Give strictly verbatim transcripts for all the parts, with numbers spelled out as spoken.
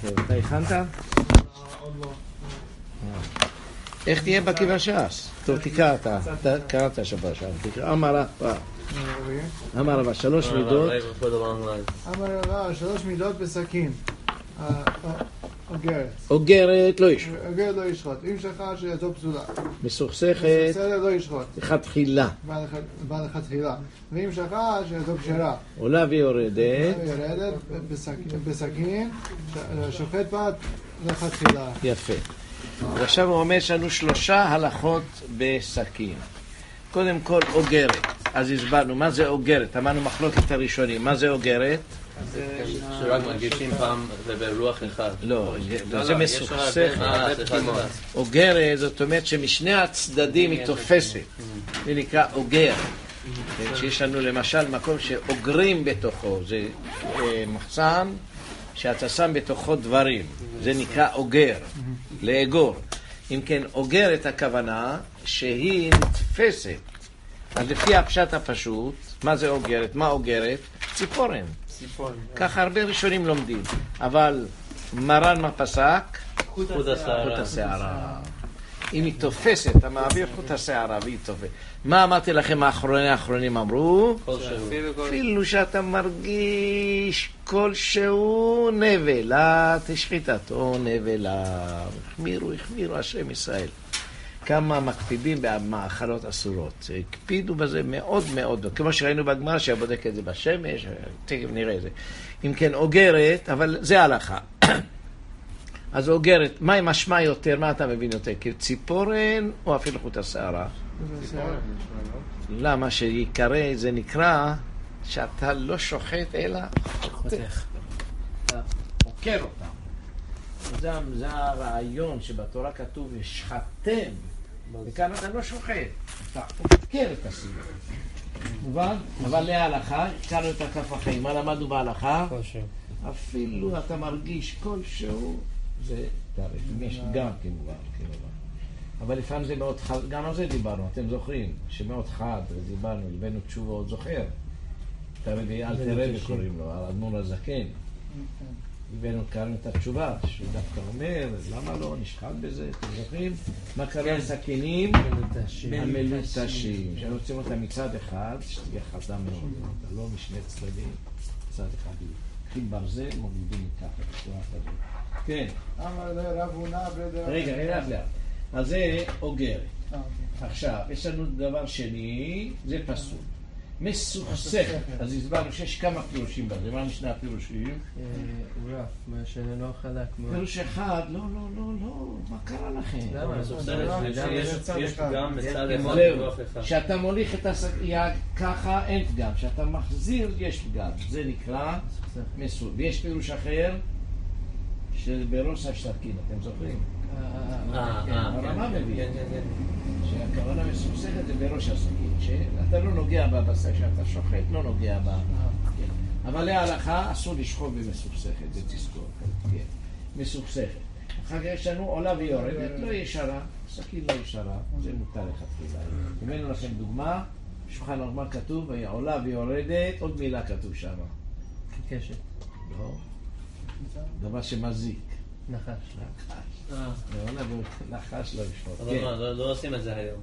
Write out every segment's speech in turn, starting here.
אתה הכנת? עוד לא. איך תהיה בקיא בש"ס? טוב, תקרא אתה, קראת שבוע שעבר, תקרא. אמר רבא, אמר רבא, שלוש מידות. אמר רבא, שלוש מידות בסכין. אוגרת. אוגרת לא ישחוט. אוגרת לא ישחוט. אם שחט שידו פסולה. מסוכסכת. בסדר לא ישחוט. לכתחילה. בא לכתחילה. ואם שחט שידו כשרה. עולה ויורדת. ויורדת בסכין, שוחט בה לכתחילה. יפה. ועכשיו הוא אומר לנו שלושה הלכות בסכין. קודם כל אוגרת. אז הסברנו, מה זה אוגרת? אמרנו מחלוקת הראשונים. מה זה אוגרת? שרק מגישים פעם זה ברוח אחד. לא, זה מסוכסכת. אוגרת, זאת אומרת שמשני הצדדים היא תופסת. זה נקרא אוגר. שיש לנו למשל מקום שאוגרים בתוכו. זה מחסן שאתה שם בתוכו דברים. זה נקרא אוגר. לאגור. אם כן, אוגרת הכוונה שהיא נתפסת. אז לפי הפשט הפשוט, מה זה אוגרת? מה אוגרת? ציפורן. ציפורן. ככה הרבה ראשונים לומדים. אבל מרן מה פסק? חוט השערה. חוט השערה. אם היא תופסת, אתה מעביר חוט השערה והיא תופסת. מה אמרתי לכם האחרונים האחרונים אמרו? אפילו שאתה מרגיש כלשהו נבלה, תשחיטתו נבלה. החמירו, החמירו השם ישראל. כמה מקפידים במאכלות אסורות. הקפידו בזה מאוד מאוד. כמו שראינו בגמרא שבודק את זה בשמש, תכף נראה את זה. אם כן, אוגרת, אבל זה הלכה. אז אוגרת, מה היא משמע יותר? מה אתה מבין יותר? ציפורן או אפילו חוט השערה? למה שיקרא זה נקרא שאתה לא שוחט אלא חותך. אתה עוקר אותם. זה, זה הרעיון שבתורה כתוב שחטתם, וכאן אתה לא שוחט, אתה עוקר את הסיבה. מובן? אבל להלכה, הכרנו את הכף החיים. מה למדנו בהלכה? אפילו אתה מרגיש כלשהו, זה תאריך. יש גם כמובן, כמובן. אבל לפעמים זה מאוד חד, גם על זה דיברנו, אתם זוכרים, שמאוד חד, דיברנו, לבנו תשובה עוד זוכר. תרבי, אל תראה וקוראים לו, האדמו"ר הזקן. הבאנו כאן את התשובה, שהוא דווקא אומר, למה לא נשחט בזה? אתם זוכרים? מה קרה לסכינים? המלוטשים. שרוצים אותה מצד אחד, שתהיה חדה מאוד, לא משני צדדים, מצד אחד. קחים ברזל, מולידים ככה, בצורה כזאת. כן. אמר לרב הונא ברדר. רגע, רגע, רגע. אז זה אוגרת. עכשיו, יש לנו דבר שני, זה פסול. מסוכסכת. אז הסברנו שיש כמה פירושים בזה. מה משני הפירושים? הוא רף, מה שאיננו חלק. פירוש אחד, לא, לא, לא, לא, מה קרה לכם? למה? יש פגם בצד אחד. זהו, כשאתה מוליך את הסייג ככה אין פגם, כשאתה מחזיר יש פגם. זה נקרא מסול. ויש פירוש אחר של בראש השתקים, אתם זוכרים? הרמה מביא. שהכוונה מסוכסכת זה בראש הסכין, שאתה לא נוגע בבשר, שאתה שוחט, לא נוגע בה. אבל להלכה אסור לשחוט במסוכסכת, זה תזכור. מסוכסכת. אחר כך יש לנו עולה ויורדת, לא ישרה, סכין לא ישרה, זה מותר לכתחילה. הבאנו לכם דוגמה, בשולחן ערוך מה כתוב, עולה ויורדת, עוד מילה כתוב שם. קשת. לא. דבר שמזיק. נחש. נחש. נחש לא ישחוט. אבל לא עושים את זה היום.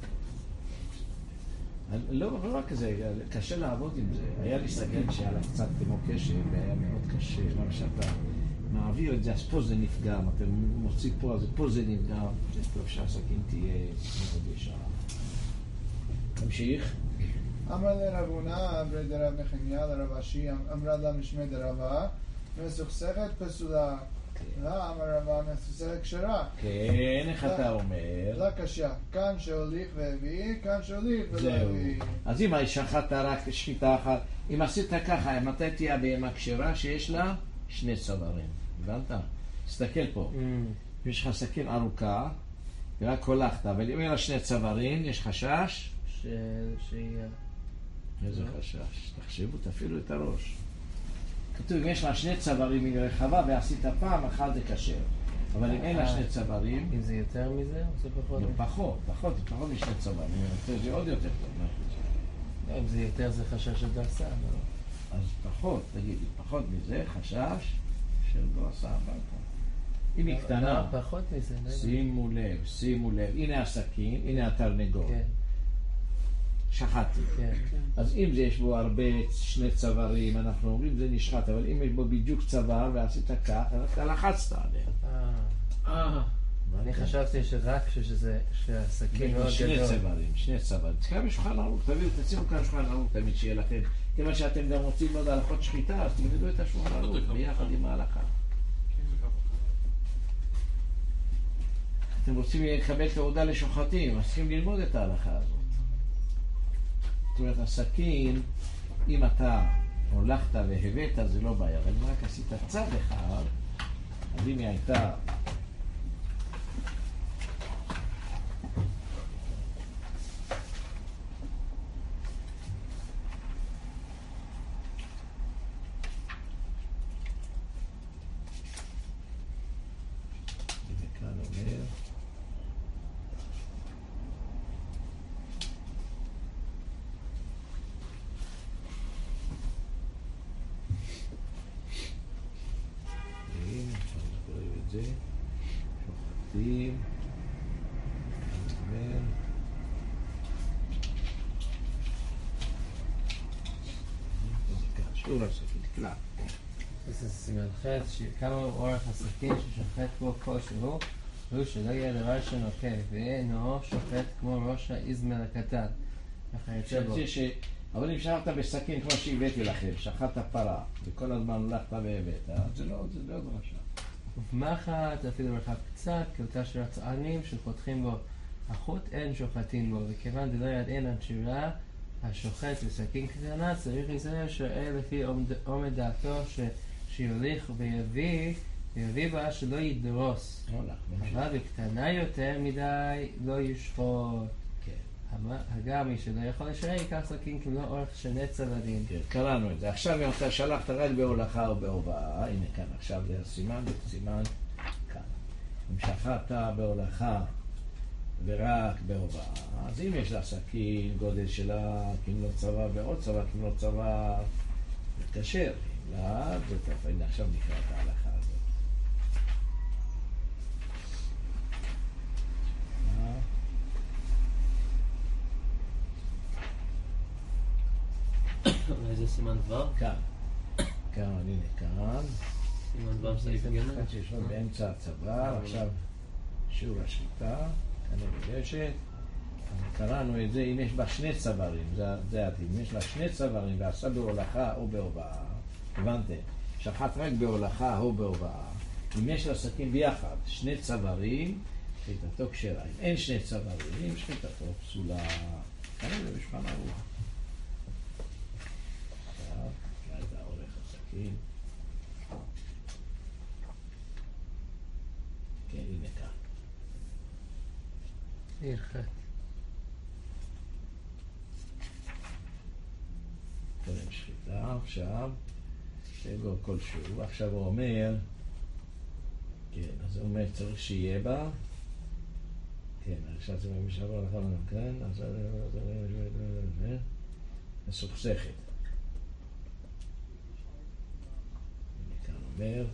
לא, לא רק זה, קשה לעבוד עם זה. היה לי סגן שהיה לה קצת כמו קשב, והיה מאוד קשה. למה שאתה מעביר את זה, אז פה זה נפגם, אתה מוציא פה, אז פה זה נפגם. זה טוב שהסכין תהיה מאוד ישרה. תמשיך. אמר לרב הונא ברדר רב נחמיה לרב אשי, אמרה לה משמי דרבה, מסוכסכת פסולה. לא, אמר רבא מסוכסכת כשרה. כן, איך אתה אומר? לא קשה. כאן שהוליך והביא, כאן שהוליך ולא הביא. אז אם שחטת רק שחיטה אחת, אם עשית ככה, מתי תהיה בהמה כשרה שיש לה שני צווארים? הבנת? תסתכל פה. יש לך סכין ארוכה, ורק הולכת, אבל אם אין לה שני צווארים, יש חשש? שיהיה. איזה חשש? תחשבו, תפעילו את הראש. כתוב, אם יש לה שני צווארים מן רחבה ועשית פעם, אחת זה קשר. אבל אם אין לה שני צווארים... אם זה יותר מזה, או זה פחות? לא, פחות, פחות, פחות משני צווארים. זה עוד יותר טוב. אם זה יותר זה חשש של דרסה, לא? אז פחות, תגידי, פחות מזה, חשש לא עשה אבל פה. אם היא קטנה, פחות מזה. שימו לב, שימו לב, הנה הסכין, הנה התרנגול. כן. שחטתי. כן. אז אם זה יש בו הרבה, שני צווארים, אנחנו אומרים זה נשחט, אבל אם יש בו בדיוק צוואר ועשית כך, אתה לחצת עליהם. אה. אני חשבתי שרק שזה, שהסכין מאוד גדול. שני צווארים, שני צווארים. תקרא בשולחן ערוך, תביאו, תשימו כאן שולחן ערוך תמיד שיהיה לכם. כיוון שאתם גם רוצים ללמוד הלכות שחיטה, אז תלמדו את השולחן ערוך ביחד עם ההלכה. אתם רוצים לקבל תעודה לשוחטים, אז צריכים ללמוד את ההלכה הזאת. זאת אומרת, הסכין, אם אתה הולכת והבאת, זה לא בעיה, אבל אם רק עשית צד אחד, אז אם היא הייתה שוחטים, שיעור הסכין, תקלע. זה סימן חץ, כמה אורך הסכין ששוחט בו כלשהו, הוא שלא יהיה דבר שנוקב, ואינו שוחט כמו ראש האיזמל הקטן. אבל אם שחטת בסכין כמו שהבאתי לכם, שחטת פרה, וכל הזמן הולכת והבאת, זה לא דרשה. ובמחט, אפילו רחב קצת, כאותה של הצענים שפותחים בו החוט, אין שוחטים בו, וכיוון דלא ידעין הנשירה, השוחט בסכין קטנה צריך להיזהר שראה לפי עומד דעתו שיוליך ויביא, ויביא בה שלא ידרוס. אבל בקטנה יותר מדי לא ישחוט. גם מי שלא יכול לשער ייקח סכין כמלוא אורך שני צווארים. כן, קראנו את זה. עכשיו אם אתה שלחת רק בהולכה או בהובאה, הנה כאן, עכשיו זה הסימן, סימן כאן. אם שחטת בהולכה ורק בהובאה, אז אם יש לה סכין, גודל שלה, כמלוא צוואר ועוד צוואר, כמלוא צוואר, זה כשר. אם לא, זה טוב. הנה עכשיו נקרא את ההלכה הזאת. איזה סימן דבר? כאן. כאן, הנה כאן. סימן דבר סעיף ג' שיש לו באמצע הצוואר, עכשיו שיעור השחיטה, כאן מגשת. קראנו את זה, אם יש בה שני צווארים, זה הדין. אם יש לה שני צווארים ועשה בהולכה או בהובאה, הבנתם? שחט רק בהולכה או בהובאה. אם יש לה סכין ביחד, שני צווארים, שחיטתו כשרה. אם אין שני צווארים, שחיטתו פסולה. כאן זה בשולחן ערוך. כן, הנה כאן. ירחת. קודם שחיטה, עכשיו, סגור כלשהו. עכשיו הוא אומר, כן, אז הוא אומר, צריך שיהיה בה. כן, עכשיו זה משעבר לך לנו כאן, אז זה מסוכסכת. אומר,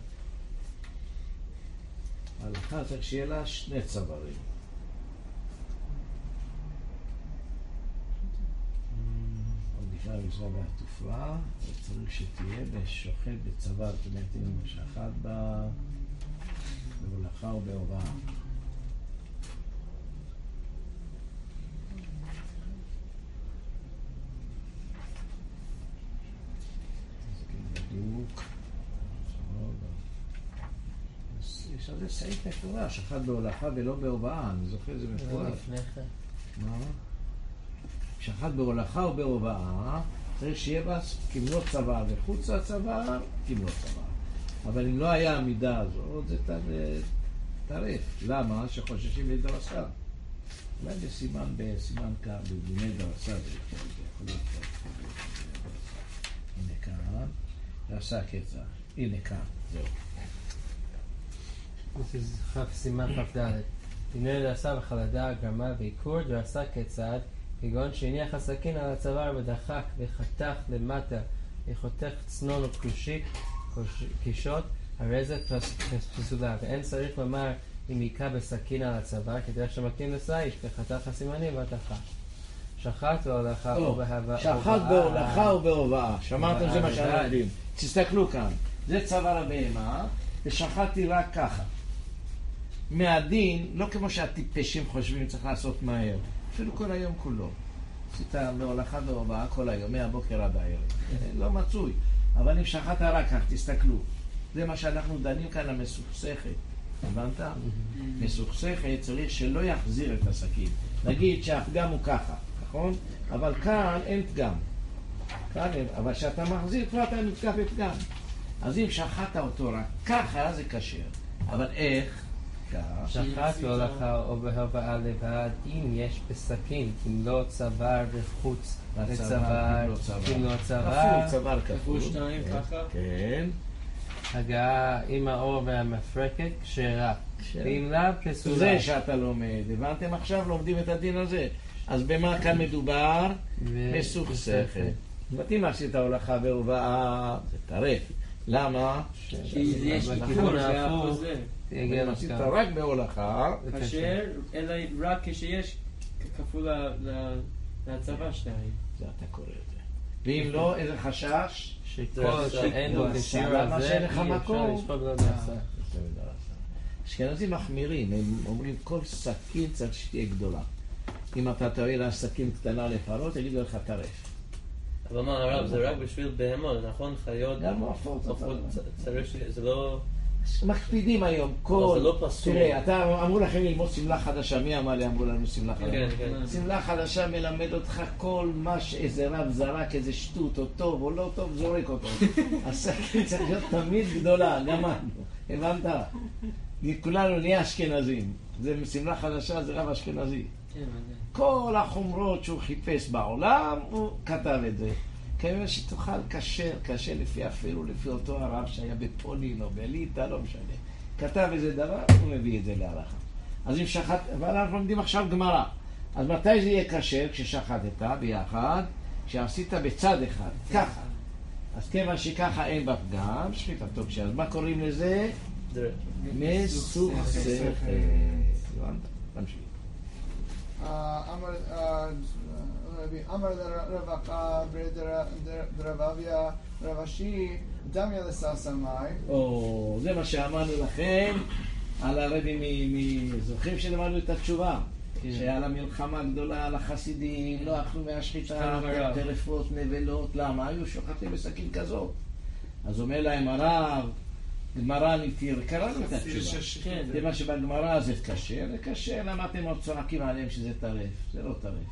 ההלכה צריך שיהיה לה שני צווארים. עדיפה בזרוע והתופרה, וצריך שתהיה בשוחט בצוואר, זאת אומרת, אם הוא שחט בה בהולכה או בהובאה. זה בדיוק. יש על זה סעיף מפורש, שחט בהולכה ולא בהובאה, אני זוכר זה מפורש. מה? שחט בהולכה או בהובאה, צריך שיהיה בה כמלוא צוואר, וחוץ לצוואר, כמלוא צוואר. אבל אם לא היה המידה הזאת, זה טרף. למה? שחוששים לדרסה. אולי בסימן, בסימן כאן, בדיני דרסה, זה יכול להיות. הנה כאן, דרסה קצר. הנה כאן, זהו. זה סימן כ"ד. דיני דרסה וחלדה, גרמה ועיקור, דרסה כיצד, כגון שהניח הסכין על הצוואר ודחק וחתך למטה, וחותך צנון וקושית, קישות, הרי זה פסולה, ואין צריך לומר אם היכה בסכין על הצוואר, כדי שמכים לסייש, כחתך הסימנים והתחה. שחט בהולכה או בהבאה. שחט בהולכה או בהובאה. שמעתם זה מה שאנחנו יודעים. תסתכלו כאן. זה צוואר הבהמה, ושחטתי רק ככה. מהדין, לא כמו שהטיפשים חושבים, צריך לעשות מהר. אפילו כל היום כולו. עשית בהולכה בהובאה כל היום, מהבוקר עד הערב. לא מצוי. אבל אם שחטת רק כך, תסתכלו. זה מה שאנחנו דנים כאן, המסוכסכת. הבנת? מסוכסכת צריך שלא יחזיר את הסכין. נגיד שהפגם הוא ככה, נכון? אבל כאן אין פגם. כאן אין, אבל כשאתה מחזיר כבר אתה נתקף פגם. אז אם שחטת אותו רק ככה זה כשר. אבל איך? ככה. שחט בהולכה או בהובאה לבד, אם יש בסכין, אם לא צוואר בחוץ לצוואר, אם לא צוואר, צוואר כפול. שתיים ככה. כן. הגעה עם האור והמפרקת כשרה. ואם לאו פסולה. זה שאתה לומד. הבנתם עכשיו? לומדים את הדין הזה. אז במה כאן מדובר? מסוכסכת. מתאים עשית הולכה והובאה, זה טרף. למה? כי יש בכיוון ההפוך. אם עשית רק בהולכה, כאשר, אלא רק כשיש כפול להצבה שתיים. זה אתה קורא את זה. ואם לא, איזה חשש? שכל שאין לו כשיר למה הזה, שאין לך אי אפשר מקום? לשפוט לא נעשה. אשכנזים מחמירים, הם אומרים כל סכין צריך שתהיה גדולה. אם אתה תראה לה סכין קטנה לפרות, תגידו לך טרף. אבל מה הרב, זה רק בשביל בהמות, נכון? חיות... גם עופות. צריך ש... זה לא... מקפידים היום, כל... זה לא פסול. תראה, אתה אמרו לכם ללמוד סמלה חדשה, מי אמר לי אמרו לנו סמלה חדשה? כן, כן. סמלה חדשה מלמד אותך כל מה שאיזה רב זרק, איזה שטות, או טוב או לא טוב, זורק אותו. הסכין צריך להיות תמיד גדולה, גם אנחנו. הבנת? כולנו נהיה אשכנזים. זה סמלה חדשה, זה רב אשכנזי. כל החומרות שהוא חיפש בעולם, הוא כתב את זה. כמובן שתוכל קשר, קשה לפי אפילו, לפי אותו הרב שהיה בפולין או בליטא, לא משנה. כתב איזה דבר, הוא מביא את זה להלכה. אז אם שחט, אבל אנחנו לומדים עכשיו גמרא. אז מתי זה יהיה קשר? כששחטת ביחד, כשעשית בצד אחד, ככה. אז כיוון שככה אין בפגם, שחיטה טוב אז מה קוראים לזה? מסוכסכת. תמשיך. אמר רב עקא דרב אביה רב אשי דמיה לססמאי. או, זה מה שאמרנו לכם על הרבי מזוכרים שלמדנו את התשובה. שהיה לה מלחמה גדולה על החסידים, לא אכלו מהשחיטה, טרפות, נבלות, למה? היו שוחטים בסכין כזאת. אז אומר להם הרב, גמרא מתיר, קראנו את התשובה. זה מה שבגמרא זה קשה, זה קשה, למה אתם עוד צועקים עליהם שזה טרף? זה לא טרף.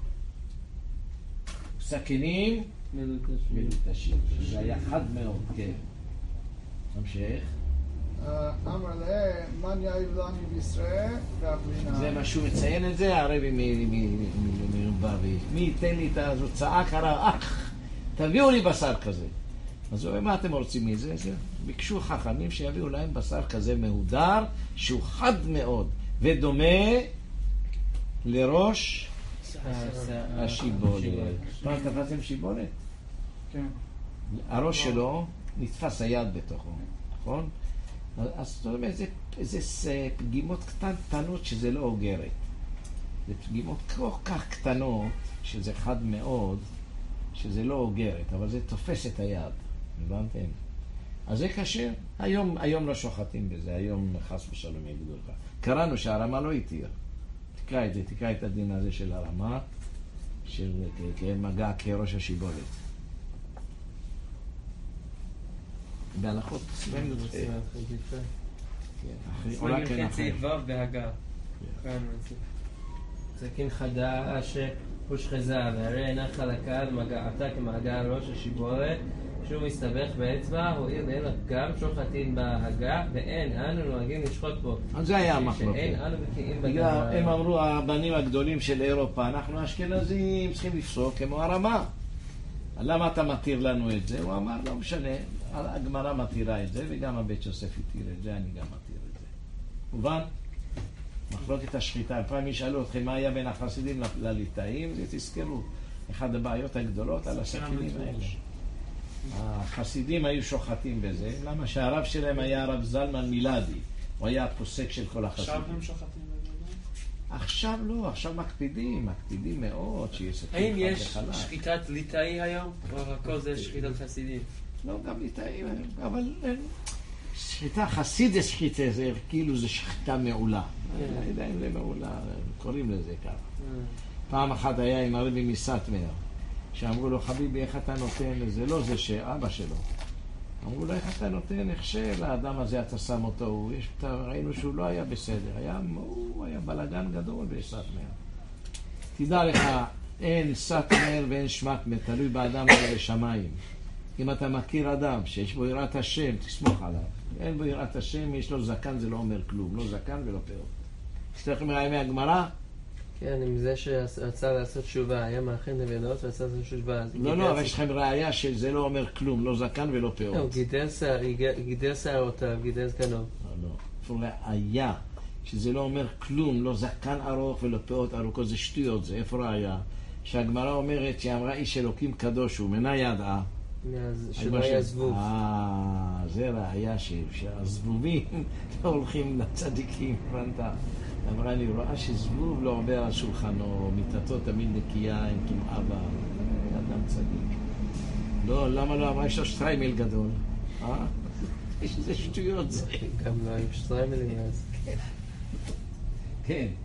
סכינים מלוטשים, זה היה חד מאוד, כן. תמשיך. אמר לה, מן יאיב לנו בישראל והפלינה. זה מה שהוא מציין את זה, הרבי מרובבי. מי ייתן לי את הזאת, צעק הרב, אך, תביאו לי בשר כזה. אז הוא אומר, מה אתם רוצים מזה? ביקשו חכמים שיביאו להם בשר כזה מהודר, שהוא חד מאוד, ודומה לראש השיבולת. פעם תפסתם שיבולת? כן. הראש שלו נתפס היד בתוכו, נכון? אז זאת אומרת, זה, זה פגימות קטנות שזה לא אוגרת. זה פגימות כל כך קטנות, שזה חד מאוד, שזה לא אוגרת, אבל זה תופס את היד. הבנתם? אז זה קשה. היום, היום לא שוחטים בזה, היום חס ושלום יגידו לך. קראנו שהרמה לא התיר. תקרא את זה, תקרא את הדין הזה של הרמה, של מגע כראש השיבולת. בהלכות צבעים נוצא. עולה כן חצי וו בהגה. סכין חדה שהושחזה, והרי אינה חלקה למגעתה כמגע ראש השיבולת, שהוא מסתבך באצבע, הואיל ואין לה פגם שוחטין בהגה, ואין אנו נוהגים לשחוט בו. אז זה היה המחלוקת. שאין אנו בקיאים בדבר. הם אמרו, הבנים הגדולים של אירופה, אנחנו אשכנזים צריכים לפסוק כמו הרמה. למה אתה מתיר לנו את זה? הוא אמר, לא משנה, הגמרא מתירה את זה, וגם הבית יוסף התיר את זה, אני גם מתיר את זה. מובן? מחלוקת השחיטה. פעם ישאלו אתכם מה היה בין החסידים לליטאים, זה תזכרו. אחד הבעיות הגדולות על הסכינים האלה. החסידים היו שוחטים בזה, למה שהרב שלהם היה הרב זלמן מילדי, הוא היה הפוסק של כל החסידים. עכשיו הם שוחטים בזה? עכשיו לא, עכשיו מקפידים, מקפידים מאוד שיהיה סכין חד האם יש וחלק. שחיטת ליטאי היום? או הכל זה שחיטת חסידים? לא, גם ליטאים, אבל אין. שחיטה חסיד זה שחיטה, זה כאילו זה שחיטה מעולה. אני יודע אם זה מעולה, קוראים לזה ככה. פעם אחת היה עם הרבי מסטמר, שאמרו לו, חביבי, איך אתה נותן, זה לא זה שאבא שלו. אמרו לו, איך אתה נותן הכשר לאדם הזה, אתה שם אותו, יש, ראינו שהוא לא היה בסדר, היה, הוא היה בלגן גדול בסטמר. תדע לך, אין סטמר ואין שמטמר, תלוי באדם ובשמיים. אם אתה מכיר אדם שיש בו יראת השם, תסמוך עליו. אין בו יראת השם, יש לו זקן, זה לא אומר כלום, לא זקן ולא פאות. יש לכם ראייה מהגמרא? כן, עם זה שרצה לעשות תשובה, היה מאכן נבלות ורצה לעשות תשובה. לא, לא, אבל יש לכם ראייה שזה לא אומר כלום, לא זקן ולא פאות. הוא גידל שערותיו, גידל זקנו. לא, לא. אפילו ראייה שזה לא אומר כלום, לא זקן ארוך ולא פאות ארוכות, זה שטויות, זה איפה ראייה? שהגמרא אומרת שאמרה איש אלוקים קדוש הוא, מנה ידעה. שלא היה זבוב. אה, זה ראייה שהזבובים לא הולכים לצדיקים, הבנת? אמרה לי, רואה שזבוב לא עובר על שולחנו, מיטתו תמיד נקייה, עם כמעה בה, אדם צדיק. לא, למה לא אמרה, יש לו שטריימל גדול. אה? יש איזה שטויות זה. גם לא היו שטריימלים אז. כן.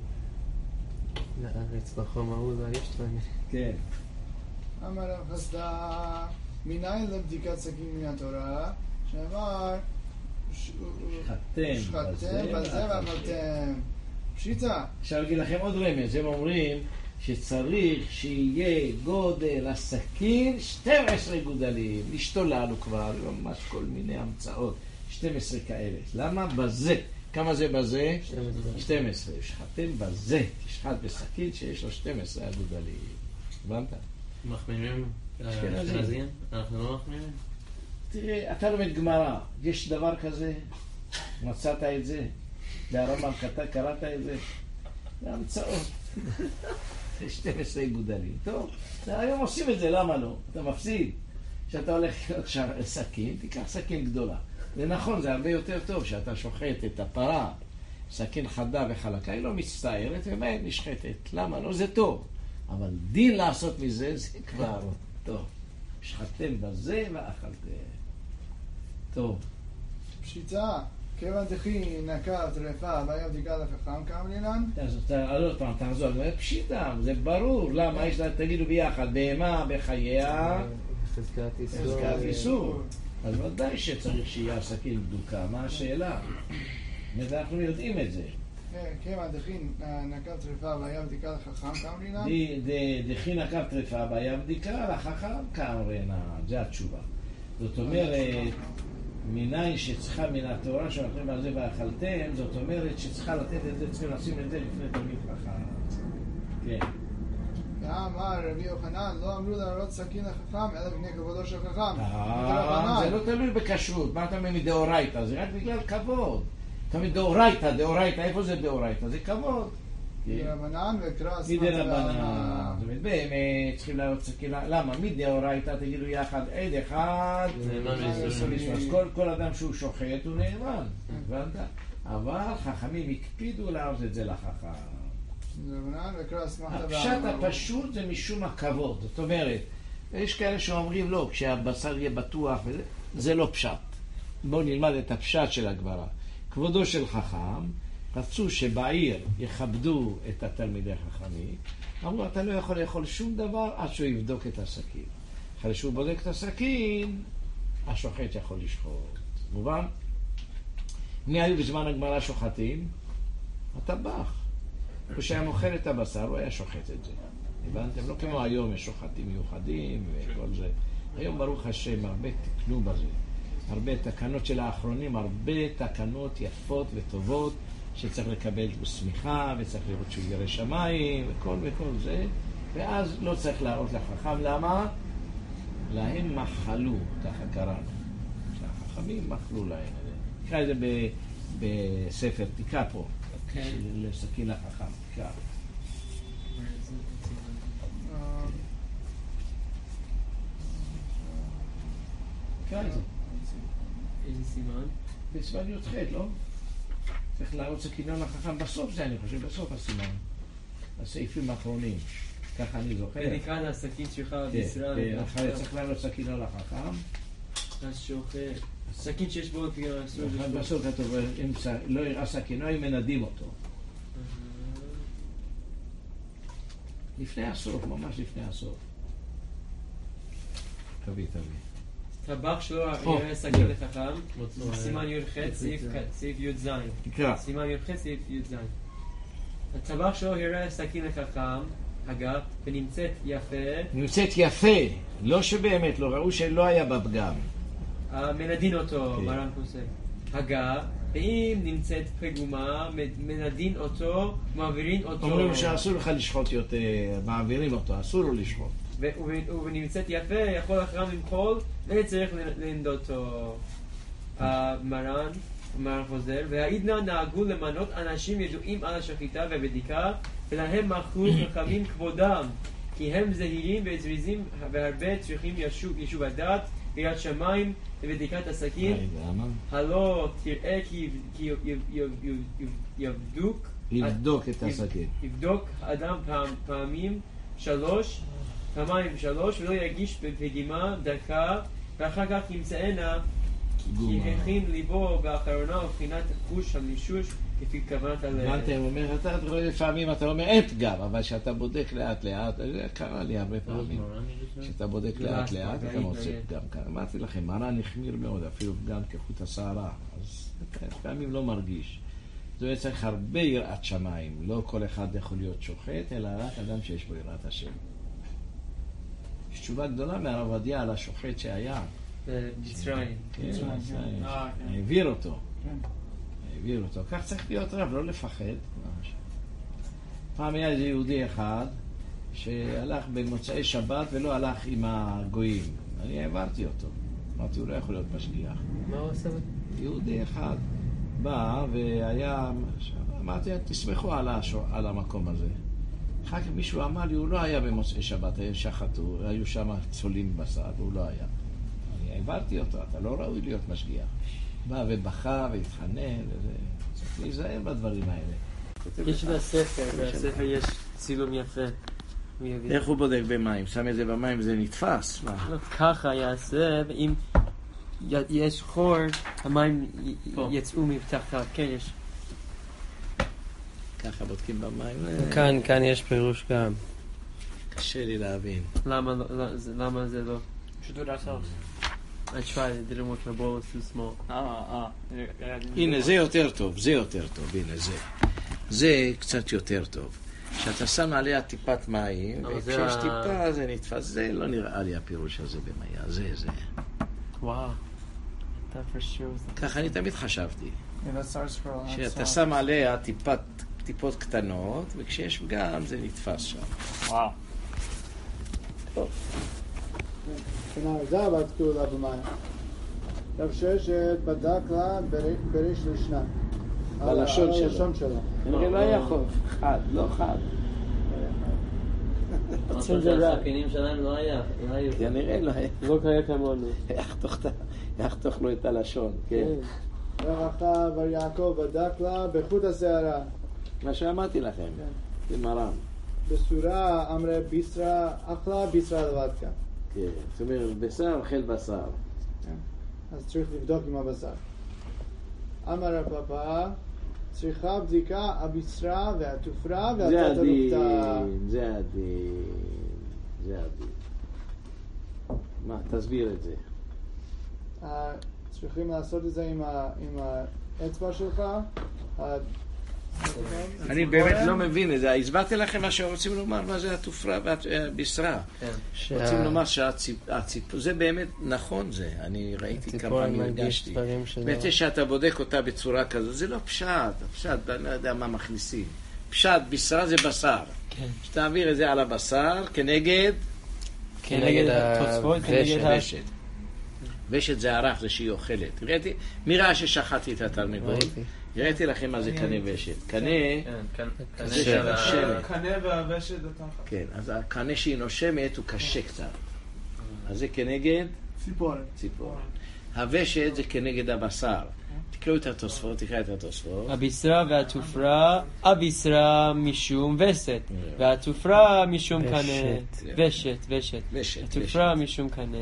לארץ בחום ההוא לא היו שטריימלים. כן. אמר רב חסדא, מניין לבדיקת סכין מן התורה, שאמר, שחטתם שחטתם בזה ואכלתם. פשיטה. עכשיו אגיד לכם עוד רמז, הם אומרים שצריך שיהיה גודל הסכין שתים עשרה גודלים, השתוללנו כבר, ממש כל מיני המצאות, שתים עשרה כאלה. למה? בזה. כמה זה בזה? שתים עשרה. שחטתם בזה, תשחט בסכין שיש לו שתים עשרה גודלים. הבנת? מחמירים? אשכנזים? אנחנו לא מחמירים? תראה, אתה לומד גמרא, יש דבר כזה? מצאת את זה? והרמב"ם קראת את זה? זה המצאות. זה שתים עשרה גודלים. טוב, היום עושים את זה, למה לא? אתה מפסיד. כשאתה הולך לקנות סכין, תיקח סכין גדולה. זה נכון, זה הרבה יותר טוב שאתה שוחט את הפרה, סכין חדה וחלקה, היא לא מצטערת ומהר נשחטת. למה לא? זה טוב. אבל דין לעשות מזה, זה כבר טוב. שחטתם בזה ואכלתם. טוב. פשיטה. כיוון דכי נקב טרפה והיה בדיקה לחכם כאמרינן? עוד פעם, תחזור, זה פשיטה, זה ברור. למה יש לה, תגידו ביחד, בהמה בחייה, חזקת איסור. חזקת איסור. אז ודאי שצריך שיהיה סכין בדוקה, מה השאלה? אנחנו יודעים את זה. כיוון דכי נקב טרפה והיה בדיקה לחכם כאמרינן? דכי נקב טרפה והיה בדיקה לחכם כאמרינן, זה התשובה. זאת אומרת, מניין שצריכה מן התורה שאנחנו על זה ואכלתם, זאת אומרת שצריכה לתת את זה, צריכים לשים את זה לפני תלמיד חכם. כן. ואמר רבי יוחנן, לא אמרו להראות סכין לחכם, אלא בגלל כבודו של חכם. זה לא תלוי בכשרות, מה אתה אומר מדאורייתא? זה רק בגלל כבוד. אתה אומר דאורייתא, דאורייתא, איפה זה דאורייתא? זה כבוד. מדרבנן וקרא סמכת מדרבנן. זאת אומרת, באמת צריכים להראות סכין, למה? מדאורייתא, תגידו יחד, עד אחד, כל אדם שהוא שוחט הוא נאמן, הבנת? אבל חכמים הקפידו להראות את זה לחכם. מדרבנן וקרא סמכת הפשט הפשוט זה משום הכבוד, זאת אומרת, יש כאלה שאומרים לא, כשהבשר יהיה בטוח, זה לא פשט. בואו נלמד את הפשט של הגמרא. כבודו של חכם, רצו שבעיר יכבדו את התלמידי החכמים, אמרו, אתה לא יכול לאכול שום דבר עד שהוא יבדוק את הסכין. אחרי שהוא בודק את הסכין, השוחט יכול לשחוט. מובן? מי היו בזמן הגמרא שוחטים? הטבח. כשהיה מוכר את הבשר, הוא היה שוחט את זה. הבנתם? לא כמו היום, יש שוחטים מיוחדים וכל זה. היום ברוך השם, הרבה תקנו בזה. הרבה תקנות של האחרונים, הרבה תקנות יפות וטובות, שצריך לקבל סמיכה, וצריך לראות שהוא ירא שמיים, וכל וכל זה, ואז לא צריך להראות לחכם. למה? להם מחלו, ככה קראנו. שהחכמים מחלו להם. תקרא את זה בספר, תקרא פה, לסכין לחכם, תקרא. תקרא את זה. איזה סימן? בסימן י"ח, לא? צריך להרוץ הכינון לחכם בסוף זה, אני חושב, בסוף הסימן. הסעיפים האחרונים. ככה אני זוכר. ונקרא לעסקים שלך בישראל. אחרי צריך להרוץ הכינון לחכם. אז שוחט. סכין שיש בו כאילו אסור לשחוט. בסוף כתוב, אם לא יראה סכינו, הם מנדים אותו. לפני הסוף, ממש לפני הסוף. תביא, תביא. טבח שלו יראה סכין לחכם, סימן י"ח, סעיף י"ז. תקרא. סימן י"ח, סעיף י"ז. הטבח שלו יראה סכין לחכם, אגב, ונמצאת יפה. נמצאת יפה, לא שבאמת, לא ראו שלא היה בפגם. מנדין אותו, מרן פוסק. אגב, ואם נמצאת פגומה, מנדין אותו, מעבירים אותו. אומרים שאסור לך לשחוט יותר, מעבירים אותו, אסור לו לשחוט. ונמצאת יפה, יכול החכם למחול, וצריך לנדוד אותו. מרן, מרן חוזר, והעידנא נהגו למנות אנשים ידועים על השחיטה ובדיקה, ולהם מכרו חכמים כבודם, כי הם זהירים וזריזים והרבה צריכים ישוב הדעת, ביד שמיים ובדיקת הסכין. הלא תראה כי יבדוק יבדוק את הסכין. יבדוק אדם פעמים שלוש, פעמיים שלוש, ולא יגיש בפגימה דקה, ואחר כך ימצאנה כי הכין ליבו באחרונה ובחינת חוש המישוש לפי כוונת הלב. הבנתם, הוא אומר, אתה רואה לפעמים, אתה אומר אין פגם, אבל כשאתה בודק לאט לאט, זה קרה לי הרבה פעמים, כשאתה בודק לאט לאט, אתה מוצא פגם כאן. אמרתי לכם, מרן החמיר מאוד, אפילו פגם כחוט השערה, אז פעמים לא מרגיש. זאת אומרת, צריך הרבה יראת שמיים, לא כל אחד יכול להיות שוחט, אלא רק אדם שיש בו יראת השם. יש תשובה גדולה מהרב עובדיה על השוחט שהיה. במצרים. כן, העביר אותו. העביר אותו. כך צריך להיות רב, לא לפחד. פעם היה איזה יהודי אחד שהלך במוצאי שבת ולא הלך עם הגויים. אני העברתי אותו. אמרתי, הוא לא יכול להיות משגיח. מה הוא עושה? יהודי אחד בא והיה... אמרתי, תסמכו על המקום הזה. אחר כך מישהו אמר לי, הוא לא היה במוצאי שבת, היה שחטו, היו שם צולים בשר, והוא לא היה. אני העברתי אותו, אתה לא ראוי להיות משגיח. בא ובכה והתחנן, וזה... צריך להיזהר בדברים האלה. יש בספר, בספר יש צילום יפה. איך הוא בודק במים? שם את זה במים וזה נתפס? לא, ככה יעשה, ואם יש חור, המים יצאו מתחת. כן, יש. ככה בודקים במים. כאן, כאן יש פירוש גם. קשה לי להבין. למה, למה זה לא? should do it ourselves. I tried, it didn't work, my bowl was too small. אה, אה. הנה, זה יותר טוב, זה יותר טוב, הנה זה. זה קצת יותר טוב. כשאתה שם עליה טיפת מים, וכשיש טיפה זה נתפס, זה לא נראה לי הפירוש הזה במאיה, זה, זה. וואו. ככה אני תמיד חשבתי. שאתה שם עליה טיפת, טיפות קטנות, וכשיש פגם זה נתפס שם. וואו. טוב. זה אבל כתוב לה במים. רב ששת בדק לה בריש לשנה. בלשון שלו. כנראה לא היה חוב. חד, לא חד. הסכינים שלהם לא היה. כנראה לא היה. לא קרה כמונו. יחתוך לו את הלשון, כן. ורחב ויעקב בדק לה בחוט השערה. מה שאמרתי לכם, במרן. בסורה אמרה בישרה, אכלה בישרה לבדקה. כן, זאת אומרת, בשר אוכל בשר. אז צריך לבדוק עם הבשר. אמר הפאפה, צריכה בדיקה הבישרה והתופרה והתת הלוקתה. זה הדין, זה הדין. מה, תסביר את זה. צריכים לעשות את זה עם האצבע שלך. אני באמת לא מבין את זה. הסברתי לכם מה שרוצים לומר, מה זה התופרה והבישרה. רוצים לומר שהציפור, זה באמת נכון זה. אני ראיתי כמה פעמים הרגשתי. באמת שאתה בודק אותה בצורה כזו, זה לא פשט, פשט, אני לא יודע מה מכניסים. פשט, בישרה זה בשר. שתעביר את זה על הבשר כנגד כנגד ושת. ושת זה ערך, זה שהיא אוכלת. מי ראה ששחטתי את התרנגול? ראיתי לכם מה זה קנה ושת. קנה, זה שנושמת. קנה והוושת אותך. כן, אז הקנה שהיא נושמת הוא קשה קצת. אז זה כנגד? ציפורת. ציפורת. הוושת זה כנגד הבשר. תקראו את התוספות, תקרא את התוספות. הביסרה והתופרה, הביסרה משום וסת, והתופרה משום קנה. ושת, ושת. ושת, התופרה משום קנה.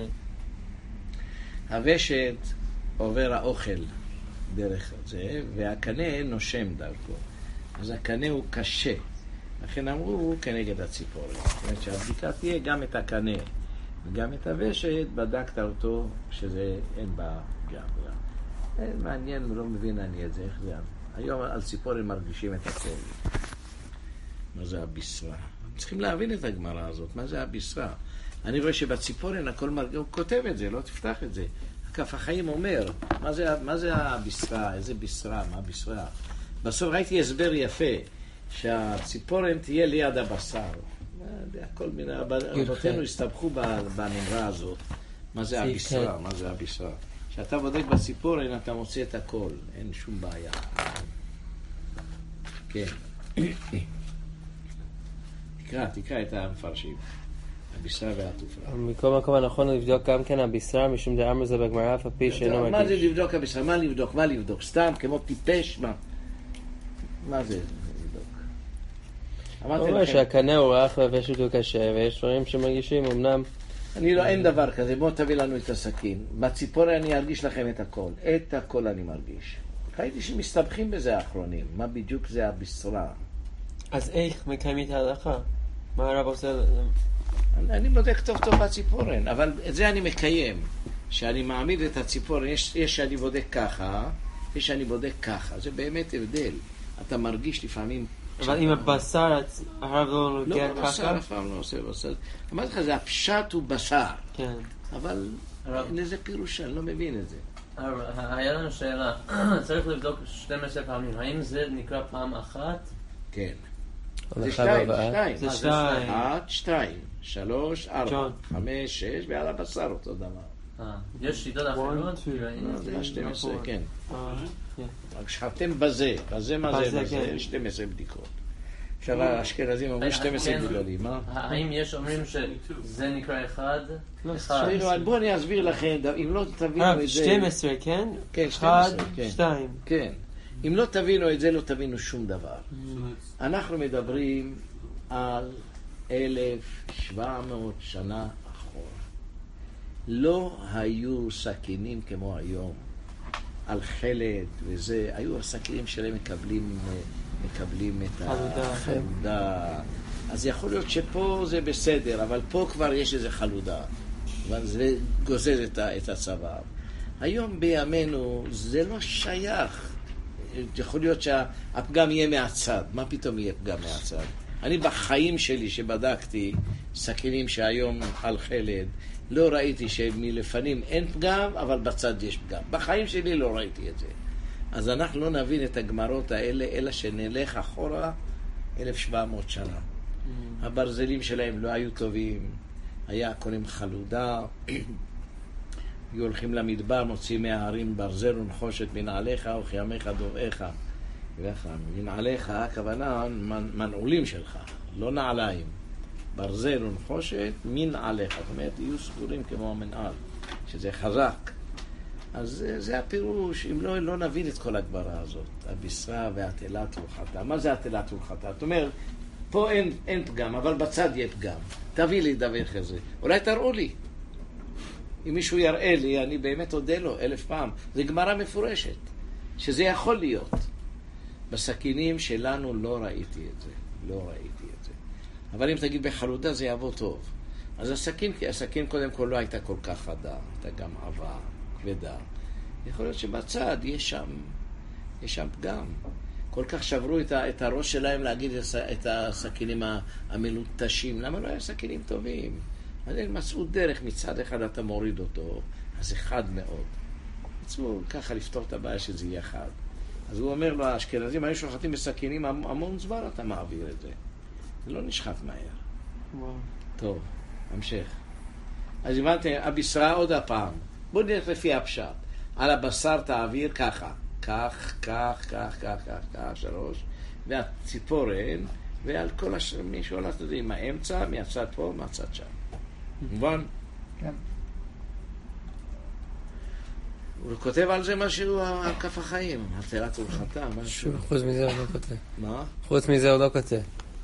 הוושת עובר האוכל דרך זה, והקנה נושם דרכו. אז הקנה הוא קשה. לכן אמרו כנגד הציפורת. זאת אומרת שהבדיקה תהיה גם את הקנה וגם את הוושת, בדקת אותו שזה אין בה פגם. מעניין, לא מבין אני את זה, איך זה. היום על ציפורת מרגישים את הכל. מה זה הביסרה? צריכים להבין את הגמרא הזאת, מה זה הביסרה? אני רואה שבציפורן הכל מרגיש, הוא כותב את זה, לא תפתח את זה. כף החיים אומר, מה זה, מה זה הביסרה? איזה ביסרה? מה ביסרה? בסוף ראיתי הסבר יפה, שהציפורן תהיה ליד הבשר. הכל מיני, רבותינו הסתבכו באמרה הזאת. מה זה הביסרה? מה זה הביסרה? כשאתה בודק בציפורן אתה מוצא את הכל, אין שום בעיה. כן. תקרא, תקרא את המפרשים. הביסרה והתופרה. מכל מקום הנכון לבדוק גם כן הביסרה, משום דאמר זה בגמרא אף על פי שאינו מגיש. מה זה לבדוק הביסרה? מה לבדוק? מה לבדוק? סתם, כמו טיפש? מה? מה זה לבדוק? הוא אומר שהקנה הוא רך והוושת הוא קשה, ויש דברים שמגישים, אמנם... אני לא, אין דבר כזה, בוא תביא לנו את הסכין. בציפורי אני ארגיש לכם את הכל. את הכל אני מרגיש. ראיתי שמסתבכים בזה האחרונים. מה בדיוק זה הביסרה? אז איך מקיימים את ההלכה? מה הרב עושה? אני, אני בודק טוב טוב בציפורן, אבל את זה אני מקיים. שאני מעמיד את הציפורן, יש, יש שאני בודק ככה, יש שאני בודק ככה. זה באמת הבדל. אתה מרגיש לפעמים... אבל אם הבשר, הרב לא נוגע ככה? לא, בשר אף פעם לא עושה בשר. אמרתי לך, זה הפשט הוא בשר. כן. אבל אין איזה פירוש, אני לא מבין את זה. היה לנו שאלה, צריך לבדוק שתים עשרה פעמים, האם זה נקרא פעם אחת? כן. זה שתיים, שתיים. זה שתיים. אחת, שתיים, שלוש, ארבע, חמש, שש, ועל הבשר אותו דבר. יש שיטות אחרות? זה ה-שתים עשרה, כן. רק שחרתם בזה, בזה מה זה בזה, שתים עשרה בדיקות. עכשיו האשכנזים אומרים שתים עשרה גדולים, מה? האם יש אומרים שזה נקרא אחד? בואו אני אסביר לכם, אם לא תבינו את זה... שתים עשרה, כן? כן, שתים עשרה, אחד, כן. שתיים. כן. אם לא תבינו את זה, לא תבינו שום דבר. אנחנו מדברים על אלף שבע מאות שנה אחורה. לא היו סכינים כמו היום. על חלד וזה, היו הסכינים שלהם מקבלים, מקבלים את החלודה. אז יכול להיות שפה זה בסדר, אבל פה כבר יש איזו חלודה. וזה גוזז את, את הצוואר. היום בימינו זה לא שייך. יכול להיות שהפגם יהיה מהצד. מה פתאום יהיה פגם מהצד? אני בחיים שלי שבדקתי סכינים שהיום על חלד, לא ראיתי שמלפנים אין פגם, אבל בצד יש פגם. בחיים שלי לא ראיתי את זה. אז אנחנו לא נבין את הגמרות האלה, אלא שנלך אחורה אלף שבע מאות שנה. Mm. הברזלים שלהם לא היו טובים, היה קונים חלודה, היו הולכים למדבר, מוצאים מהערים ברזל ונחושת מנעליך וכימיך דובעיך. מנעליך, הכוונה מנעולים שלך, לא נעליים. ברזל ונחושת מנעליך, זאת אומרת, יהיו סגורים כמו המנעל, שזה חזק. אז זה הפירוש, אם לא, לא נבין את כל הגברה הזאת, הביסרה והתלת ולחתה. מה זה התלת ולחתה? זאת אומרת, פה אין, אין פגם, אבל בצד יהיה פגם. תביא לי דבר כזה. אולי תראו לי. אם מישהו יראה לי, אני באמת אודה לו אלף פעם. זה גמרה מפורשת, שזה יכול להיות. בסכינים שלנו לא ראיתי את זה. לא ראיתי את זה. אבל אם תגיד בחלודה זה יבוא טוב. אז הסכין, כי הסכין קודם כל לא הייתה כל כך חדה, הייתה גם עבה, כבדה. יכול להיות שבצד יש שם, יש שם פגם. כל כך שברו את, ה, את הראש שלהם להגיד את הסכינים המלוטשים. למה לא היה סכינים טובים? אז הם מצאו דרך, מצד אחד אתה מוריד אותו, אז זה חד מאוד. מצאו ככה לפתור את הבעיה שזה יהיה חד. אז הוא אומר לו, האשכנזים היו שוחטים בסכינים, המון זמן אתה מעביר את זה. זה לא נשחט מהר. וואו. טוב, המשך. אז הבנתם, הביסרה עוד הפעם. בואו נלך לפי הפשט. על הבשר תעביר ככה. כך, כך, כך, כך, כך, כך, שלוש. והציפורן, ועל כל השם, מישהו הולך את זה עם האמצע, מהצד פה, מהצד שם. מובן? כן. הוא כותב על זה משהו על כף החיים, התארת הולכתה, משהו. חוץ מזה הוא לא כותב. מה? חוץ מזה הוא לא כותב.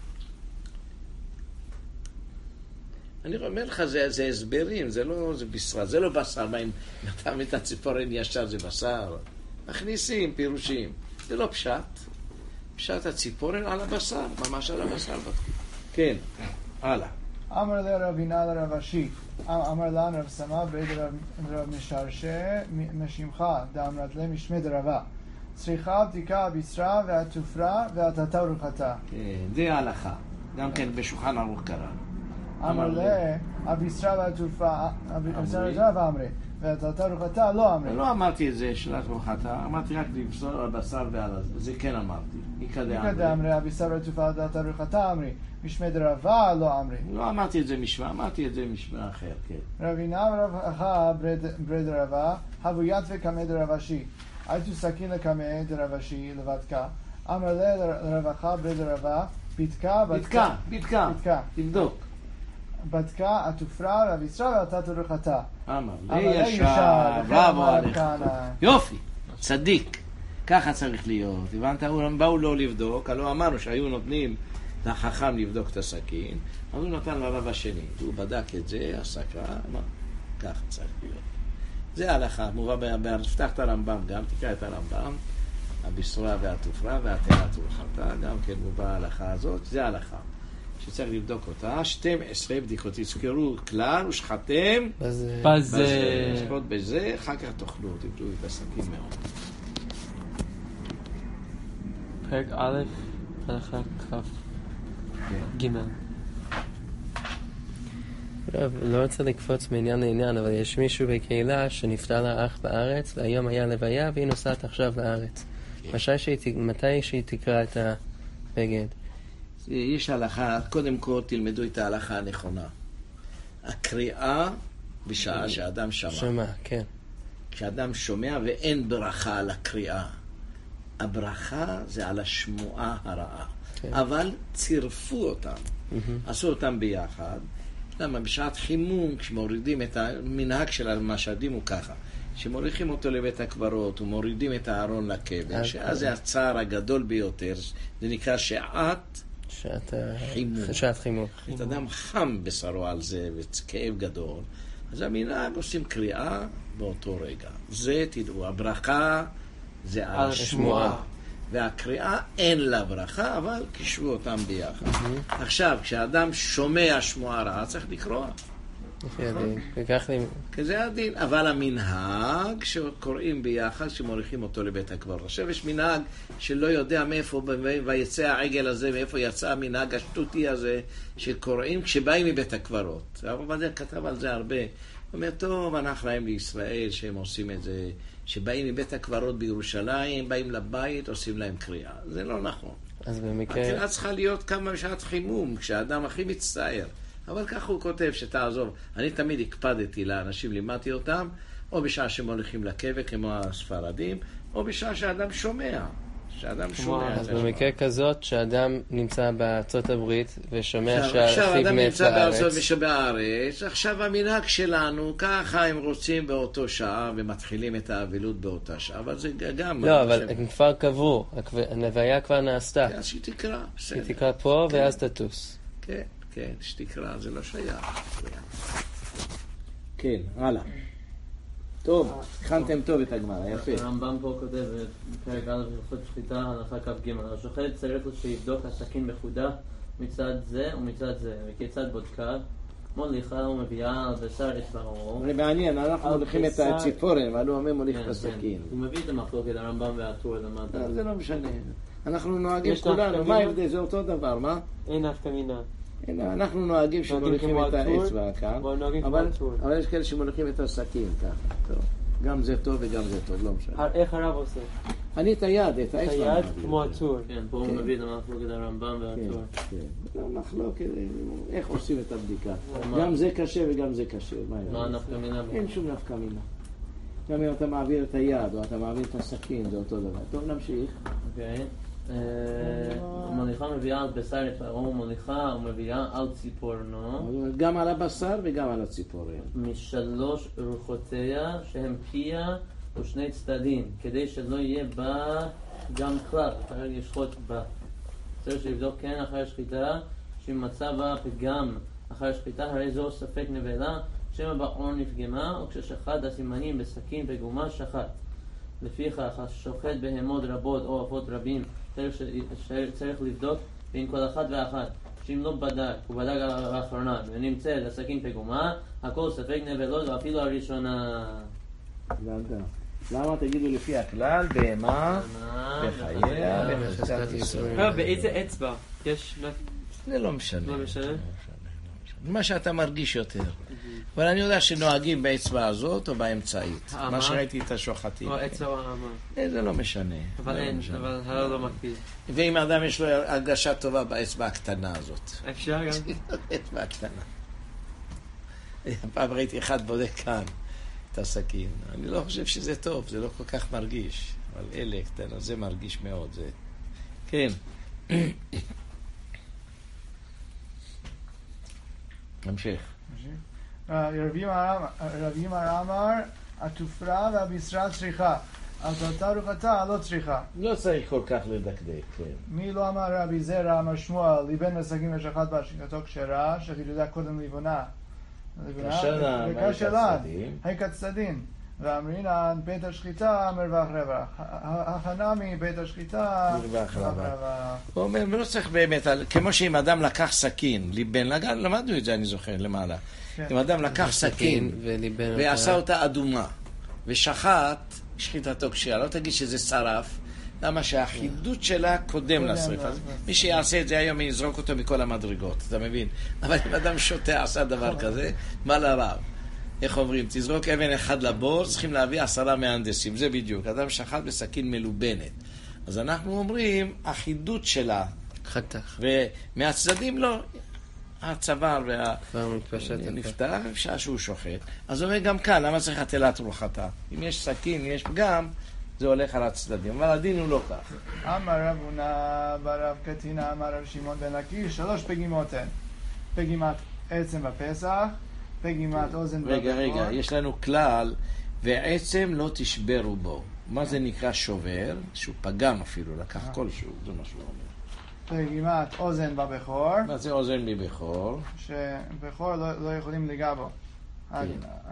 אני אומר לך, זה, זה הסברים, זה לא זה בשר, זה לא בשר, מה אם נתן את הציפורן ישר זה בשר. מכניסים פירושים, זה לא פשט. פשט הציפורן על הבשר, ממש על הבשר. כן, הלאה. אמר לרבינה לרב אשי, אמר לנו רב סמא בית רב משרשה משמחה, דאמרת להם משמי דרבה. צריכה בדיקה הבשרה והתופרה והתתה ורוחתה. כן, זה ההלכה. גם כן בשולחן ערוך קרא. אמר לה, הבשרה והתופרה, הבשרה והתופרה אמרי, והתתה ורוחתה לא אמרי. לא אמרתי את זה, שלת רוחתה, אמרתי רק לבשור על הבשר ועל זה, זה כן אמרתי. איקא דאמרי, הבשרה והתופרה והתתה ורוחתה אמרי. משמי דרבה לא אמרי. לא אמרתי את זה משמע, אמרתי את זה משמע אחר, כן. רבינה ורב אחא ברד רבה, הבו יתווה קמא דרב אשי. הייתו סכין לקמא דרב אשי לבדקה. אמר לה לרב אחא ברד רבה, בדקה, בדקה, בדקה, תבדוק. בדקה, התופרה והבשרה והתתה ורוחתה. אמר לי ישר, בראבו עליך. יופי, צדיק. ככה צריך להיות. הבנת? הם באו לא לבדוק, הלא אמרנו שהיו נותנים החכם לבדוק את הסכין, אז הוא נתן לרב השני, הוא בדק את זה, הסקה, מה? ככה צריך להיות. זה ההלכה, מובא, תפתח את הרמב"ם גם, תקרא את הרמב"ם, הבשרה והתופרה והתארת הולכתה, גם כן מובא ההלכה הזאת, זה ההלכה, שצריך לבדוק אותה, שתים עשרה בדיקות, תזכרו כלל ושחתם בזה, בזה, לשחוט בזה, אחר כך תאכלו, תבדו את הסכין מאוד. פרק א', הלכה כ' ג'. לא רוצה לקפוץ מעניין לעניין, אבל יש מישהו בקהילה שנפטר לה אח בארץ, והיום היה לוויה והיא נוסעת עכשיו לארץ. מתי שהיא תקרא את הבגד? יש הלכה, קודם כל תלמדו את ההלכה הנכונה. הקריאה בשעה שאדם שמע. שמע, כן. כשאדם שומע ואין ברכה על הקריאה. הברכה זה על השמועה הרעה. כן. אבל צירפו אותם, mm-hmm. עשו אותם ביחד. למה? בשעת חימום, כשמורידים את המנהג של המשדים הוא ככה. כשמוריחים אותו לבית הקברות ומורידים את הארון לקבר, שאז זה הצער הגדול ביותר, זה נקרא שעת שעת חימום. שעת חימום. את אדם חם בשרו על זה, וכאב גדול. אז המנהג עושים קריאה באותו רגע. זה תדעו, הברכה זה על השמועה. והקריאה אין לה ברכה, אבל קישרו אותם ביחד. Mm-hmm. עכשיו, כשאדם שומע שמועה רעה, צריך לקרוא. כזה הדין. אבל המנהג שקוראים ביחד, שמוריחים אותו לבית הקברות. עכשיו יש מנהג שלא יודע מאיפה, ויצא העגל הזה, מאיפה יצא המנהג השטותי הזה, שקוראים כשבאים מבית הקברות. הרב עובדיה כתב על זה הרבה. הוא אומר, טוב, אנחנו להם לישראל שהם עושים את זה, שבאים מבית הקברות בירושלים, באים לבית, עושים להם קריאה. זה לא נכון. אז במקרה... הקריאה צריכה להיות כמה בשעת חימום, כשהאדם הכי מצטער. אבל ככה הוא כותב שתעזוב. אני תמיד הקפדתי לאנשים, לימדתי אותם, או בשעה שהם הולכים לקבר, כמו הספרדים, או בשעה שהאדם שומע. שהאדם שומע. אז במקרה כזאת, שאדם נמצא בארצות הברית, ושומע שהאחיו מת בארץ. עכשיו אדם נמצא בארצות בארץ, עכשיו המנהג שלנו, ככה הם רוצים באותו שעה, ומתחילים את האבילות באותה שעה, אבל זה גם... לא, אבל הם כבר קבעו, הנוויה כבר נעשתה. אז שהיא תקרא, בסדר. היא תקרא פה, ואז תטוס. כן, כן, שתקרא, זה לא שייך. כן, הלאה. טוב, הכנתם טוב את הגמרא, יפה. הרמב"ם פה כותב בפרק א' הלכות שחיטה, הלכה כ"ג. השוחט צריך שיבדוק הסכין בחודה מצד זה ומצד זה, וכיצד בודקה? מוליכה ומביאה על בשר אצבעו. זה מעניין, אנחנו מוליכים את הציפורן, אבל הוא אומר מוליך את הסכין. הוא מביא את המחלוקת, הרמב"ם והטור למטה. זה לא משנה. אנחנו נוהגים כולנו, מה ההבדל? זה אותו דבר, מה? אין נפקא מינה. אנחנו נוהגים שמוליכים את האצבע כאן, אבל יש כאלה שמוליכים את הסכין ככה. גם זה טוב וגם זה טוב, לא משנה. איך הרב עושה? אני את היד, את האצבע. את היד כמו הטור. כן, פה הוא מביא את המחלוקת הרמב"ם והטור. כן, מחלוקת, איך עושים את הבדיקה. גם זה קשה וגם זה קשה. מה נפקא מינה? אין שום נפקא מינה. גם אם אתה מעביר את היד או אתה מעביר את הסכין, זה אותו דבר. טוב, נמשיך. אוקיי. מוליכה מביאה על בשר אצבעו, מוליכה ומביאה על ציפורנו. גם על הבשר וגם על הציפורן. משלוש רוחותיה, שהם פיה ושני צדדים, כדי שלא יהיה בה גם כלל, אחרי לשחוט בה. צריך לבדוק כן אחרי השחיטה, שאם מצא בה פגם אחרי השחיטה, הרי זו ספק נבלה, שמא בעור נפגמה, או כששחט הסימנים בסכין פגומה שחט. לפיכך, השוחט בהמות רבות או עופות רבים, צריך, צריך לבדוק בין כל אחת ואחת. שאם לא בדק, הוא בדק האחרונה, ונמצא לסכין פגומה, הכל ספק נבלות ואפילו הראשונה. למה תגידו לפי הכלל, בהמה, בחייה, בחזקת ישראל. באיזה אצבע? יש... זה לא משנה. לא משנה? מה שאתה מרגיש יותר. אבל אני יודע שנוהגים באצבע הזאת או באמצעית. מה שראיתי את השוחטים. או אצבע או האמה. זה לא משנה. אבל אין, אבל הלא לא מקפיד. ואם האדם יש לו הרגשה טובה באצבע הקטנה הזאת. אפשר גם? אצבע הקטנה. פעם ראיתי אחד בודק כאן את הסכין. אני לא חושב שזה טוב, זה לא כל כך מרגיש. אבל אלה קטנה, זה מרגיש מאוד. זה... כן. נמשיך. רבי ימר אמר, התופרה והבשרה צריכה, אבל אותה רוחתה לא צריכה. לא צריך כל כך לדקדק, כן. מי לא אמר רבי זרע, אמר שמואל, ליבן מסגים ושחט בהשחטתו כשרה, שחידודה קודם לבונה. כשנה, וכשלן, היכת צדדין. ואמרינן, בית השחיטה, מרווח רווח. הכנה מבית השחיטה, מרווח רווח. הוא אומר, לא צריך באמת, כמו שאם אדם לקח סכין, ליבן, למדנו את זה, אני זוכר, למעלה. אם אדם לקח סכין ועשה אותה אדומה ושחט, שחיטתו כשרה, לא תגיד שזה שרף, למה שהחידות שלה קודם לשריפה. מי שיעשה את זה היום יזרוק אותו מכל המדרגות, אתה מבין? אבל אם אדם שותה עשה דבר כזה, מה לרב? איך אומרים? תזרוק אבן אחד לבור, צריכים להביא עשרה מהנדסים, זה בדיוק. אדם שחט בסכין מלובנת. אז אנחנו אומרים, החידות שלה, חתך. ומהצדדים לא, הצוואר כבר מתפשט נפתח, אפשר שהוא שוחט. אז אומר גם כאן, למה צריך התלת רוחתה? אם יש סכין, יש פגם, זה הולך על הצדדים. אבל הדין הוא לא כך. אמר רב הונא ברב קטינה, אמר רב שמעון בן לקיש, שלוש פגימות הן. פגימת עצם בפסח, פגימת אוזן בבכור. רגע, רגע, יש לנו כלל, ועצם לא תשברו בו. מה זה נקרא שובר? שהוא פגם אפילו, לקח כלשהו, זה מה שהוא אומר. פגימת אוזן בבכור. מה זה אוזן בבכור? שבכור לא, לא יכולים לגע בו. כן.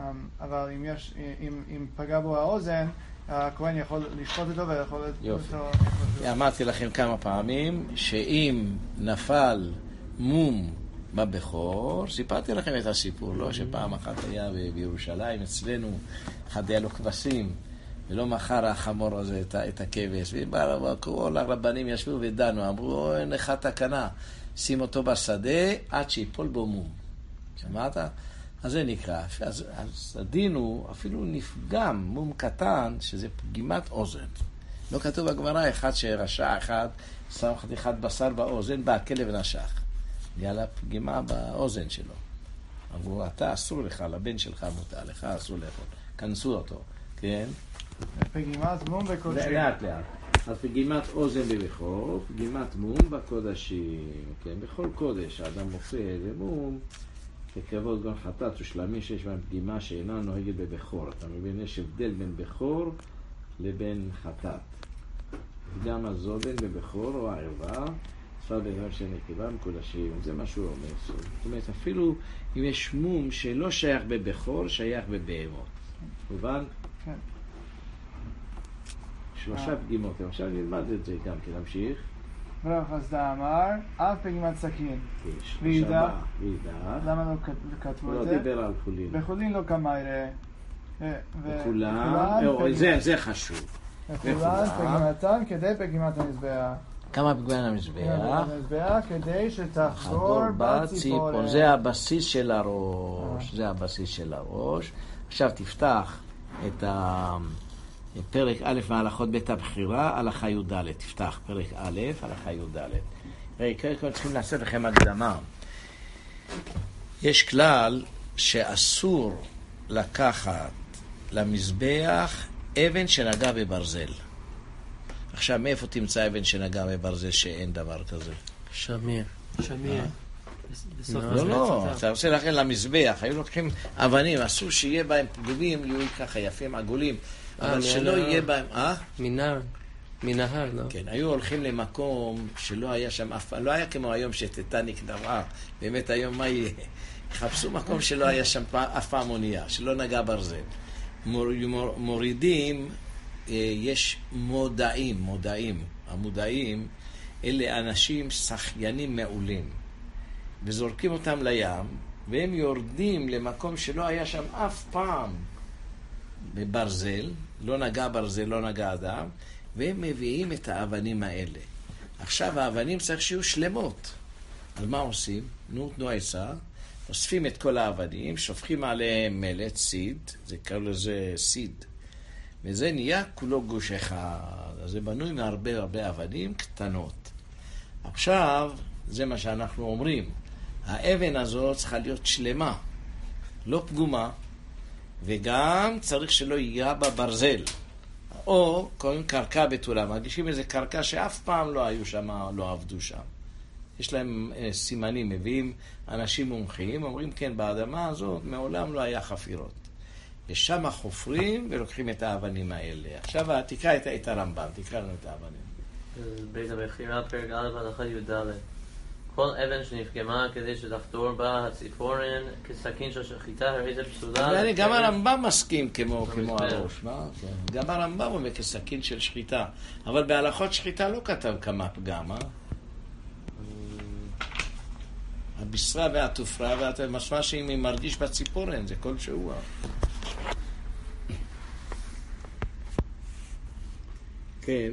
אבל אם, יש, אם, אם פגע בו האוזן, הכהן יכול לשחוט אותו ויכול... יופי. אמרתי לכם כמה פעמים, שאם נפל מום בבכור, סיפרתי לכם את הסיפור, לא? שפעם אחת היה בירושלים, אצלנו, אחד היה לו כבשים, ולא מחר החמור הזה את, את הכבש, וכל הרבנים ישבו ודנו, אמרו, אין לך תקנה, שים אותו בשדה עד שיפול בו מום. שמעת? אז זה נקרא. אז, אז הדין הוא אפילו נפגם, מום קטן, שזה פגימת אוזן. לא כתוב בגמרא, אחד שרשע אחד, שם חתיכת בשר באוזן, בא הכלב נשך. יאללה פגימה באוזן שלו. אמרו, אתה אסור לך, לבן שלך מותר לך, אסור לאכול. כנסו אותו, כן? פגימת מום בקודשים. לאט לאט. אז פגימת אוזן בבכור, פגימת מום בקודשים. כן, בכל קודש האדם מופיע למום, ככבוד גם חטאת ושלמי שיש בהם פגימה שאינה נוהגת בבכור. אתה מבין, יש הבדל בין בכור לבין חטאת. גם הזובן בבכור או הערווה, צפה בגלל שנקבה מקודשים, זה מה שהוא אומר. זאת אומרת, אפילו אם יש מום שלא שייך בבכור, שייך בבהמות. מובן? כן. שלושה פגימות. עכשיו נלמד את זה גם, כי נמשיך. רב חסדא אמר, אף פגימת סכין. וידע. וידע. למה לא כתבו את זה? לא דיבר על חולין. בחולין לא כמיירה. וכולם, זה חשוב. וכולם פגימתם כדי פגימת המזבח. כמה פגימת המזבח? פגימת המזבח כדי שתחזור בציפורן. זה הבסיס של הראש. זה הבסיס של הראש. עכשיו תפתח את פרק א' מהלכות בית הבחירה, הלכה י"ד. תפתח פרק א', הלכה י"ד. רגע, קודם כל צריכים לעשות לכם הקדמה. יש כלל שאסור לקחת למזבח אבן שנגע בברזל. עכשיו, מאיפה תמצא אבן שנגע בברזל שאין דבר כזה? שמיר. שמיר. לא, לא, אתה רוצה להכין למזבח, היו לוקחים אבנים, אסור שיהיה בהם פגובים, יהיו ככה יפים, עגולים, אבל שלא יהיה בהם, אה? מנהר, מנהר, לא? כן, היו הולכים למקום שלא היה שם אף פעם, לא היה כמו היום שטטניק נבעה, באמת היום מה יהיה? חפשו מקום שלא היה שם אף פעם אונייה, שלא נגע ברזל. מור, מור, מורידים, יש מודעים, מודעים, המודעים, אלה אנשים שחיינים מעולים, וזורקים אותם לים, והם יורדים למקום שלא היה שם אף פעם בברזל, לא נגע ברזל, לא נגע אדם, והם מביאים את האבנים האלה. עכשיו האבנים צריך שיהיו שלמות. אז מה עושים? נו, תנו עצה, אוספים את כל האבנים, שופכים עליהם מלט, סיד, זה קראו לזה סיד, וזה נהיה כולו גוש אחד. אז זה בנוי מהרבה הרבה אבנים קטנות. עכשיו, זה מה שאנחנו אומרים, האבן הזאת צריכה להיות שלמה, לא פגומה, וגם צריך שלא יהיה בה ברזל, או קוראים קרקע בתולה, מרגישים איזה קרקע שאף פעם לא היו שם, לא עבדו שם. יש להם אה, סימנים, מביאים אנשים מומחים, אומרים כן, באדמה הזאת מעולם לא היה חפירות. ושם חופרים ולוקחים את האבנים האלה. עכשיו תקרא את, את הרמב"ם, תקרא לנו את האבנים. בית המכירה, פרק א' הלכה י"ד. כל אבן שנפגמה כדי שתחתור בה הציפורן כסכין של שחיטה, הרי זה פסולה. גם הרמב"ם מסכים כמו, כמו הראש, מה? גם הרמב"ם אומר כסכין של שחיטה, אבל בהלכות שחיטה לא כתב כמה פגם, אה? הבשרה והתופרה, ואתה משמע שאם מרגיש בציפורן, זה כל שהוא. כן.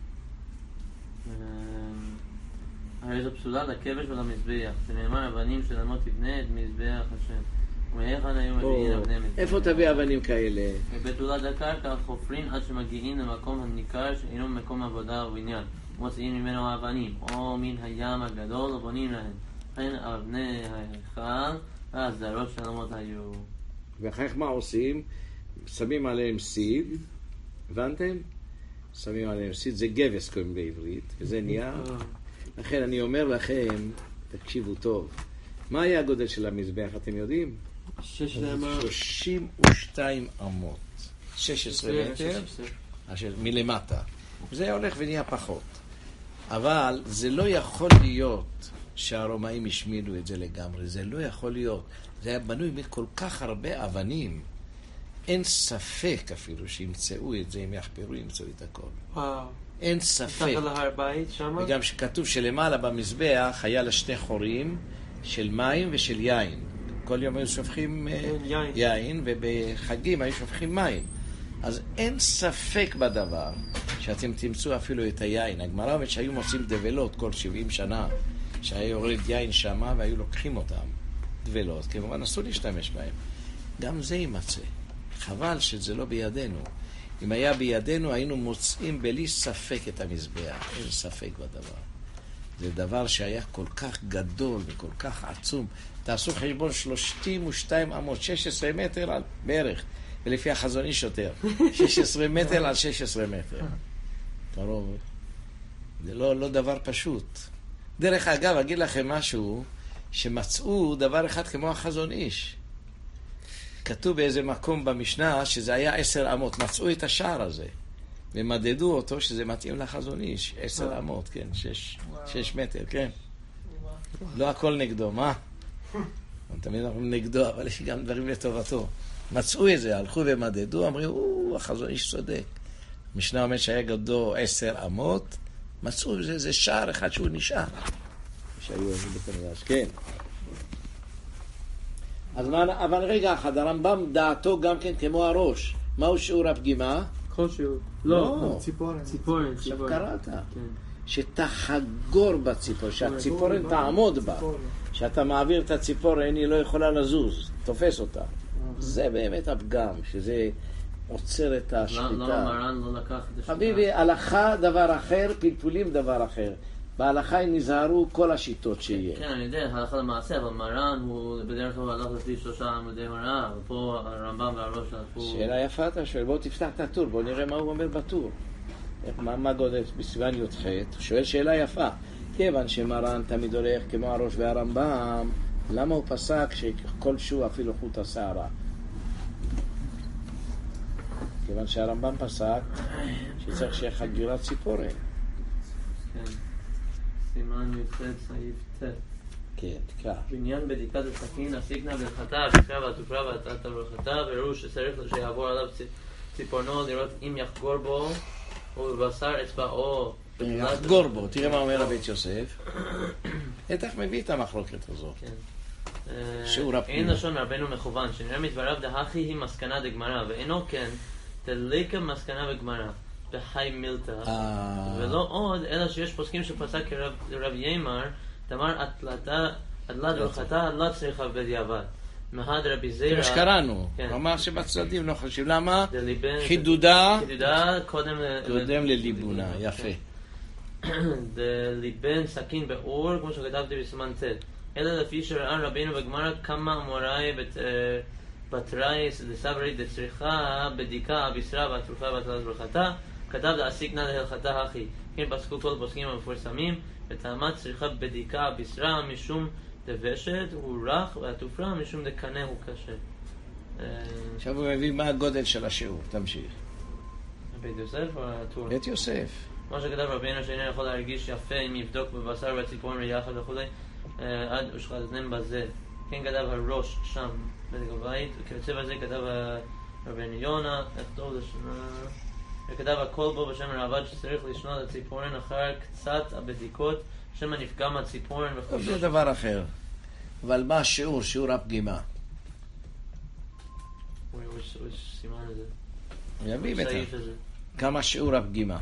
הרי זו פסולה לכבש ולמזבח, שנאמר אבנים של אמות תבנה את מזבח השם. ומהיכן היו מביאים אבני מזבח? איפה תביא אבנים כאלה? ובתולת הקרקע חופרים עד שמגיעים למקום הניכר שאינו מקום עבודה ובניין, ומוציאים ממנו האבנים, או מן הים הגדול ובונים להם. לכן אבני ההיכל והסדרות של אמות היו. ואחר כך מה עושים? שמים עליהם סיד, הבנתם? שמים עליהם סיד, זה גבס קוראים בעברית, וזה נהיה. לכן אני אומר לכם, תקשיבו טוב, מה היה הגודל של המזבח, אתם יודעים? שלושים ושתיים אמות, שש עשרה מטר מלמטה. זה הולך ונהיה פחות. אבל זה לא יכול להיות שהרומאים השמידו את זה לגמרי, זה לא יכול להיות. זה היה בנוי מכל כך הרבה אבנים. אין ספק אפילו שימצאו את זה, אם יחפרו, ימצאו את הכל. וואו. אין ספק. תחת להר בית שמה? וגם שכתוב שלמעלה במזבח היה לה שני חורים של מים ושל יין. כל יום היו שופכים יין. יין, ובחגים היו שופכים מים. אז אין ספק בדבר שאתם תמצאו אפילו את היין. הגמרא אומרת שהיו מוצאים דבלות כל שבעים שנה, שהיה יורד יין שמה והיו לוקחים אותם. דבלות, כמובן אסור להשתמש בהם. גם זה יימצא. חבל שזה לא בידינו. אם היה בידינו, היינו מוצאים בלי ספק את המזבח. אין ספק בדבר. זה דבר שהיה כל כך גדול וכל כך עצום. תעשו חשבון שלושים ושתיים אמות, שש עשרה מטר על בערך, ולפי החזון איש יותר. שש עשרה מטר על שש עשרה מטר. תראו, זה לא, לא דבר פשוט. דרך אגב, אגיד לכם משהו, שמצאו דבר אחד כמו החזון איש. כתוב באיזה מקום במשנה שזה היה עשר אמות, מצאו את השער הזה, ומדדו אותו שזה מתאים לחזון איש, עשר אמות, כן, שש, שש מטר, כן. לא הכל נגדו, מה? תמיד אנחנו נגדו, אבל יש גם דברים לטובתו. מצאו את זה, הלכו ומדדו, אמרו, או, החזון איש צודק. המשנה אומרת שהיה גדו עשר אמות, מצאו זה, זה שער אחד שהוא נשאר. שהיו איזה בפנדש, כן. אז מה, אבל רגע אחד, הרמב"ם דעתו גם כן כמו הראש. מהו שיעור הפגימה? כל שיעור. לא. ציפורן. ציפורן. עכשיו קראת. כן. שתחגור בציפור, שהציפורן תעמוד בה. שאתה מעביר את הציפורן, היא לא יכולה לזוז. תופס אותה. זה באמת הפגם, שזה עוצר את השחיטה. למה מרן לא לקח את השחיטה? חביבי, הלכה דבר אחר, פלפולים דבר אחר. בהלכה הם נזהרו כל השיטות שיהיה. כן, אני יודע, הלכה למעשה, אבל מרן הוא בדרך כלל הלך לפי שלושה עמודי מראה, ופה הרמב"ם והראש הלכו... שאלה יפה אתה שואל, בואו תפתח את הטור, בואו נראה מה הוא אומר בטור. מה, מה גודל בסיוון י"ח? הוא שואל שאלה יפה. כיוון שמרן תמיד הולך כמו הראש והרמב"ם, למה הוא פסק שכלשהו אפילו חוט השערה? כיוון שהרמב"ם פסק שצריך שיהיה חגירת ציפורן. כן. סימן י"ח סעיף ט'. כן, תקרא. בעניין בדיקת הסכין, הסיקנה בהלכתה, הבקרה והתופרה והטעת הברכתה, והראו שצריך שיעבור עליו ציפורנו לראות אם יחגור בו, ובבשר אצבעו. יחגור בו, תראה מה אומר הבית יוסף. בטח מביא את המחלוקת הזו. כן. שיעור הפנימה. אין לשון רבנו מכוון, שנראה מדבריו דהכי היא מסקנה דגמרא, ואינו כן, תליקה מסקנה בגמרא, בחי מילתא. ולא עוד, אלא שיש פוסקים שפסק כרב ימר, תאמר עדלה דרכתה, עדלה צריכה בדיעבד. מהד רבי זירא. כמו שקראנו, הוא אמר שבצדדים לא חשוב. למה? חידודה קודם לליבונה, יפה. דליבן סכין באור, כמו שכתבתי בסימן ט'. אלא לפי שראה רבינו בגמרא כמה אמוראי בתראי לסברי דצריכה בדיקה בישרה והתרופה והטלת ברכתה, כתב להסיקנה להלכתה הכי. כן פסקו כל הפוסקים המפורסמים, וטעמת צריכה בדיקה בישרה משום דבשת הוא רך, והתופרה משום דקנה הוא קשה. עכשיו הוא מביא מה הגודל של השיעור, תמשיך. בית יוסף או הטור? בית יוסף. מה שכתב רבינו שאינו יכול להרגיש יפה אם יבדוק בבשר והציפורן ביחד וכולי, עד ושחטתם בזה. כן כתב הראש שם בדק הבית, וכיוצא בזה כתב רבנו יונה, לכתוב לשנה, וכתב הכל בו בשם הרעב"ד שצריך לשנות הציפורן אחר קצת הבדיקות שמא נפגע מהציפורן וכו'. זה דבר אחר. אבל מה השיעור? שיעור הפגימה. הוא סימן את זה. הוא יביא בטח. כמה שיעור הפגימה.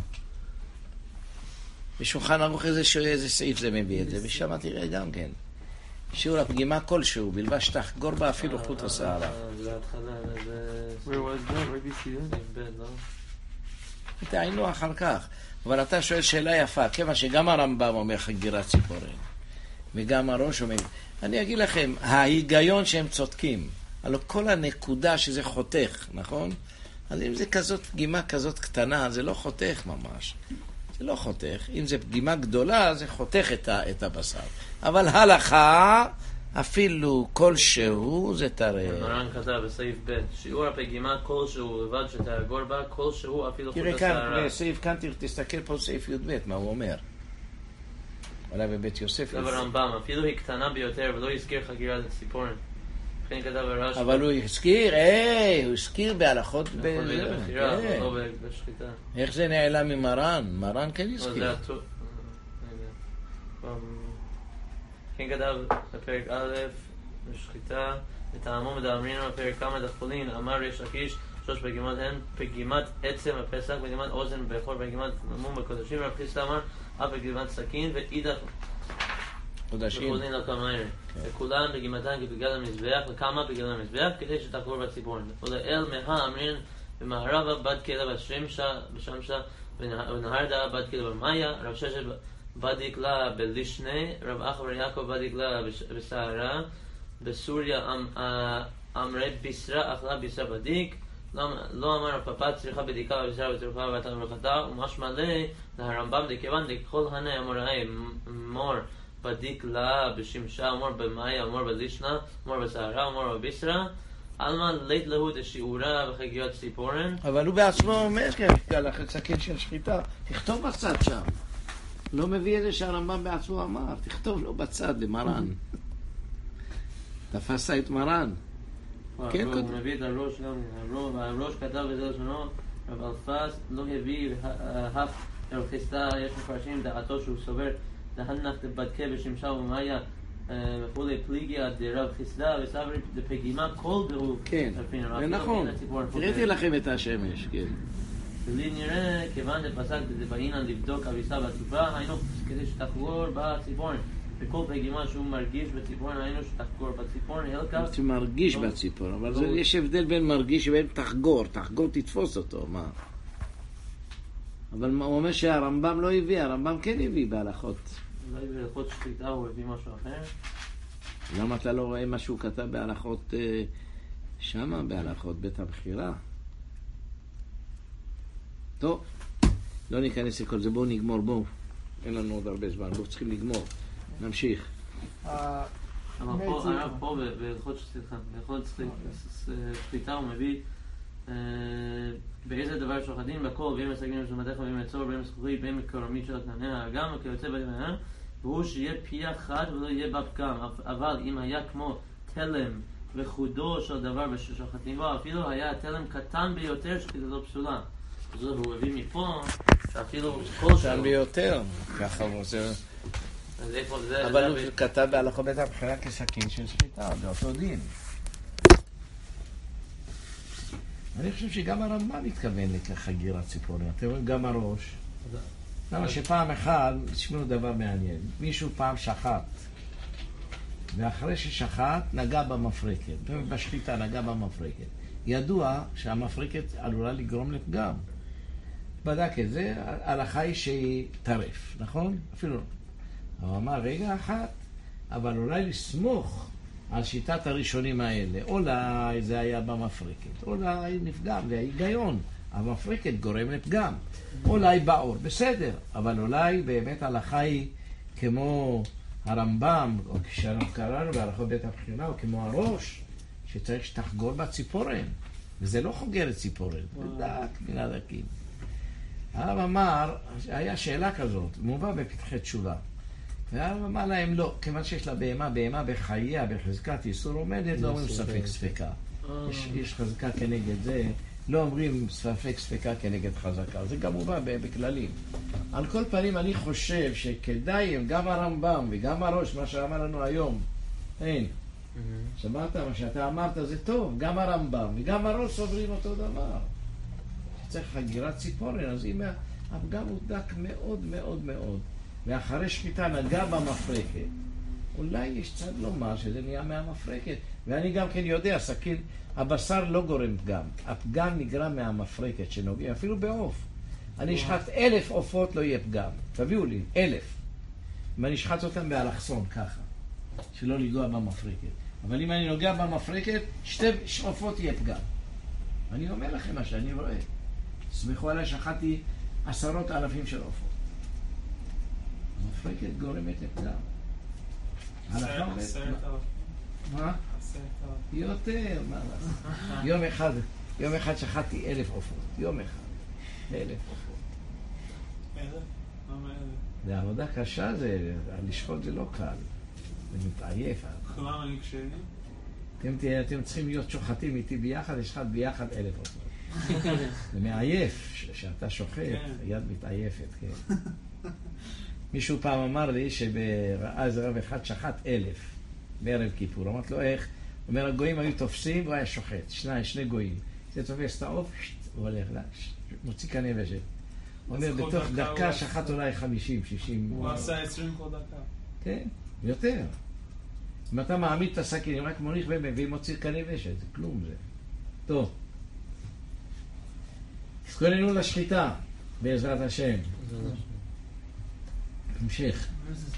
בשולחן ערוך איזה סעיף זה מביא את זה, ושם תראה גם כן. שיעור הפגימה כלשהו, בלבד שתחגור בה אפילו חוט השערה. זה התחלה, זה... Where was that? Where did you see that? בן, לא? תעיינו אחר כך. אבל אתה שואל שאלה יפה, כיוון שגם הרמב"ם אומר חגירת ציפורן, וגם הראש אומר, אני אגיד לכם, ההיגיון שהם צודקים, הלוא כל הנקודה שזה חותך, נכון? אז אם זה כזאת פגימה כזאת קטנה, זה לא חותך ממש. זה לא חותך. אם זה פגימה גדולה, זה חותך את, ה, את הבשר. אבל הלכה, אפילו כלשהו, זה תראה. מרן כתב בסעיף ב' שיעור הפגימה כלשהו לבד שתאגור בה, כלשהו אפילו חוט השערה. תראה כאן, בסעיף כאן, תסתכל פה סעיף י"ב, מה הוא אומר. אולי בבית יוסף. כתב הרמב"ם, אפילו היא קטנה ביותר ולא הזכיר חגירת הציפורן. כן כתב הרש"י. אבל הוא הזכיר, היי, הוא הזכיר בהלכות בחירה, לא בשחיטה. איך זה נעלם ממרן? מרן כן הזכיר. כן כתב בפרק א' בשחיטה, וטעמו מדאמרינו בפרק כמה דחפולין, אמר ריש לקיש, שלוש פגימות הן פגימת עצם הפסח, פגימת אוזן בחול, פגימת מום בקודשים, רב חיסדא אמר, אף פגימת סכין ואידך קודשים. וחולין על כמיירי. וכולן פגימתן כפגיעת המזבח, וכמה פגיעת המזבח, כדי שתחגור בציפורן. ולאל מאה אמרין במערבה בת כלה בשמשה, ונהרדה בת כלה במאיה, רב ששת בדיק לה בלישני, רב אחבר יעקב בדיק לה בסערה, בסוריה אמרי בישרה אכלה בישרה בדיק, לא אמר הפפת צריכה בדיקה בבישרה ותרופה והטלת ברכתה, ומשמע לי להרמב"ם דכיוון דכל הנה אמוראי מור בדיק לה בשמשה, אמור במאיה, אמור בלישנה, אמור בסערה, אמור בבישרה, עלמא לית להו דשיעורה בחגירת ציפורן. אבל הוא בעצמו אומר כאלה סכין של שחיטה, תכתוב בצד שם. לא מביא את זה שהרמב"ם בעצמו אמר, תכתוב לו בצד למרן. תפסת את מרן. הוא מביא את הראש גם, הראש כתב בזה לשונו, רב אלפס לא הביא אף רב חיסדא, יש מפרשים דעתו שהוא סובר להנח בדקה בשמשה ומאיה וכולי פליגיה דרב חיסדא וסברי דפגימה כל דהו. כן, זה נכון. תראיתי לכם את השמש, כן. לי נראה כיוון דפסק דבעינן לבדוק אביסה בציפורה, היינו כדי שתחגור בציפורן. בכל פגימה שהוא מרגיש בציפורן, היינו שתחגור בציפורן, אלא אתה מרגיש בציפורן, אבל יש הבדל בין מרגיש ובין תחגור. תחגור תתפוס אותו, מה? אבל הוא אומר שהרמב"ם לא הביא, הרמב"ם כן הביא בהלכות. לא הביא בהלכות שחיטה, הוא הביא משהו אחר. למה אתה לא רואה מה שהוא כתב בהלכות שמה, בהלכות בית הבחירה? טוב, לא ניכנס לכל זה, בואו נגמור, בואו. אין לנו עוד הרבה זמן, בואו צריכים לגמור. נמשיך. אבל פה, פה בהלכות שחיטה, בהלכות שחיטה הוא מביא באיזה דבר שוחטים בכל, ואם מסגנים לשומתך ואם יצור, ואם זכוכית, ואם מקורמית של התנענע האגם, וכיוצא בדמנה, והוא שיהיה פיח חד ולא יהיה בה פגם. אבל אם היה כמו תלם וחודו של דבר וששוחטים בו, אפילו היה תלם קטן ביותר שחיטתו פסולה. אז הוא הביא מפה, שאפילו כל קטן שלו. ביותר, ככה הוא עושה. אז איפה זה? אבל הוא כתב בהלכות בית הבחירה כסכין של שחיטה, זה אותו דין. אני חושב שגם הרמב"ם מתכוון לחגירת ציפורן. אתם רואים, גם הראש. למה שפעם אחת, תשמעו דבר מעניין, מישהו פעם שחט, ואחרי ששחט נגע במפרקת, בשחיטה נגע במפרקת. ידוע שהמפרקת עלולה לגרום לפגם. בדק את זה, ההלכה היא שהיא טרף, נכון? אפילו. הוא אמר, רגע אחת, אבל אולי לסמוך על שיטת הראשונים האלה. אולי זה היה במפרקת, אולי נפגם, זה ההיגיון. המפרקת גורם לפגם. אולי באור, בסדר, אבל אולי באמת ההלכה היא כמו הרמב"ם, או כשאנחנו קראנו בהלכות בית הבחירה, או כמו הראש, שצריך שתחגור בציפורן. וזה לא חוגר את ציפורן, זה דק מן הדקים. הרב אמר, היה שאלה כזאת, מובא בפתחי תשובה. והרב אמר להם לא, כיוון שיש לה בהמה, בהמה בחייה, בחזקת איסור עומדת, לא אומרים ספק ספקה. יש, יש חזקה כנגד זה, לא אומרים ספק ספקה כנגד חזקה. זה גם מובא בכללים. על כל פנים אני חושב שכדאי, גם הרמב"ם וגם הראש, מה שאמר לנו היום, אין. שמעת מה שאתה אמרת, זה טוב, גם הרמב"ם וגם הראש סוברים אותו דבר. שצריך חגירת ציפורן, אז אם הפגם הוא דק מאוד מאוד מאוד, ואחרי שחיטה נגע במפרקת, אולי יש צד לומר שזה נהיה מהמפרקת. ואני גם כן יודע, סכין, הבשר לא גורם פגם. הפגם נגרם מהמפרקת שנוגעים, אפילו בעוף. אני אשחט אלף עופות לא יהיה פגם. תביאו לי, אלף. ואני אשחט אותם באלכסון ככה, שלא לגוע במפרקת. אבל אם אני נוגע במפרקת, שתי עופות יהיה פגם. אני אומר לכם מה שאני רואה. סמכו עליי, שחטתי עשרות אלפים של עופות. המפרקת גורמת לפגם. עשרת אלפים. מה? יותר, מה לעשות? יום אחד, יום אחד שחטתי אלף עופות. יום אחד. אלף עופות. איזה? למה איזה? זה עבודה קשה, זה, לשחוט זה לא קל. זה מתעייף. כולם אני כשאני? אתם, אתם צריכים להיות שוחטים איתי ביחד, לשחט ביחד אלף עופות. זה מעייף, שאתה שוחט, היד מתעייפת, כן. מישהו פעם אמר לי שאז רב אחד שחט אלף בערב כיפור. אמרת לו איך? הוא אומר, הגויים היו תופסים והוא היה שוחט. שני, שני גויים. זה תופס את העוף, הוא הולך, מוציא כאן יבשת. הוא אומר, בתוך דקה שחט אולי חמישים, שישים. הוא עשה עשרים כל דקה. כן, יותר. אם אתה מעמיד את הסכינים, רק מוליך ומביא, מוציא כאן יבשת. זה כלום זה. טוב. תזכוננו לשחיטה, בעזרת השם. תמשיך.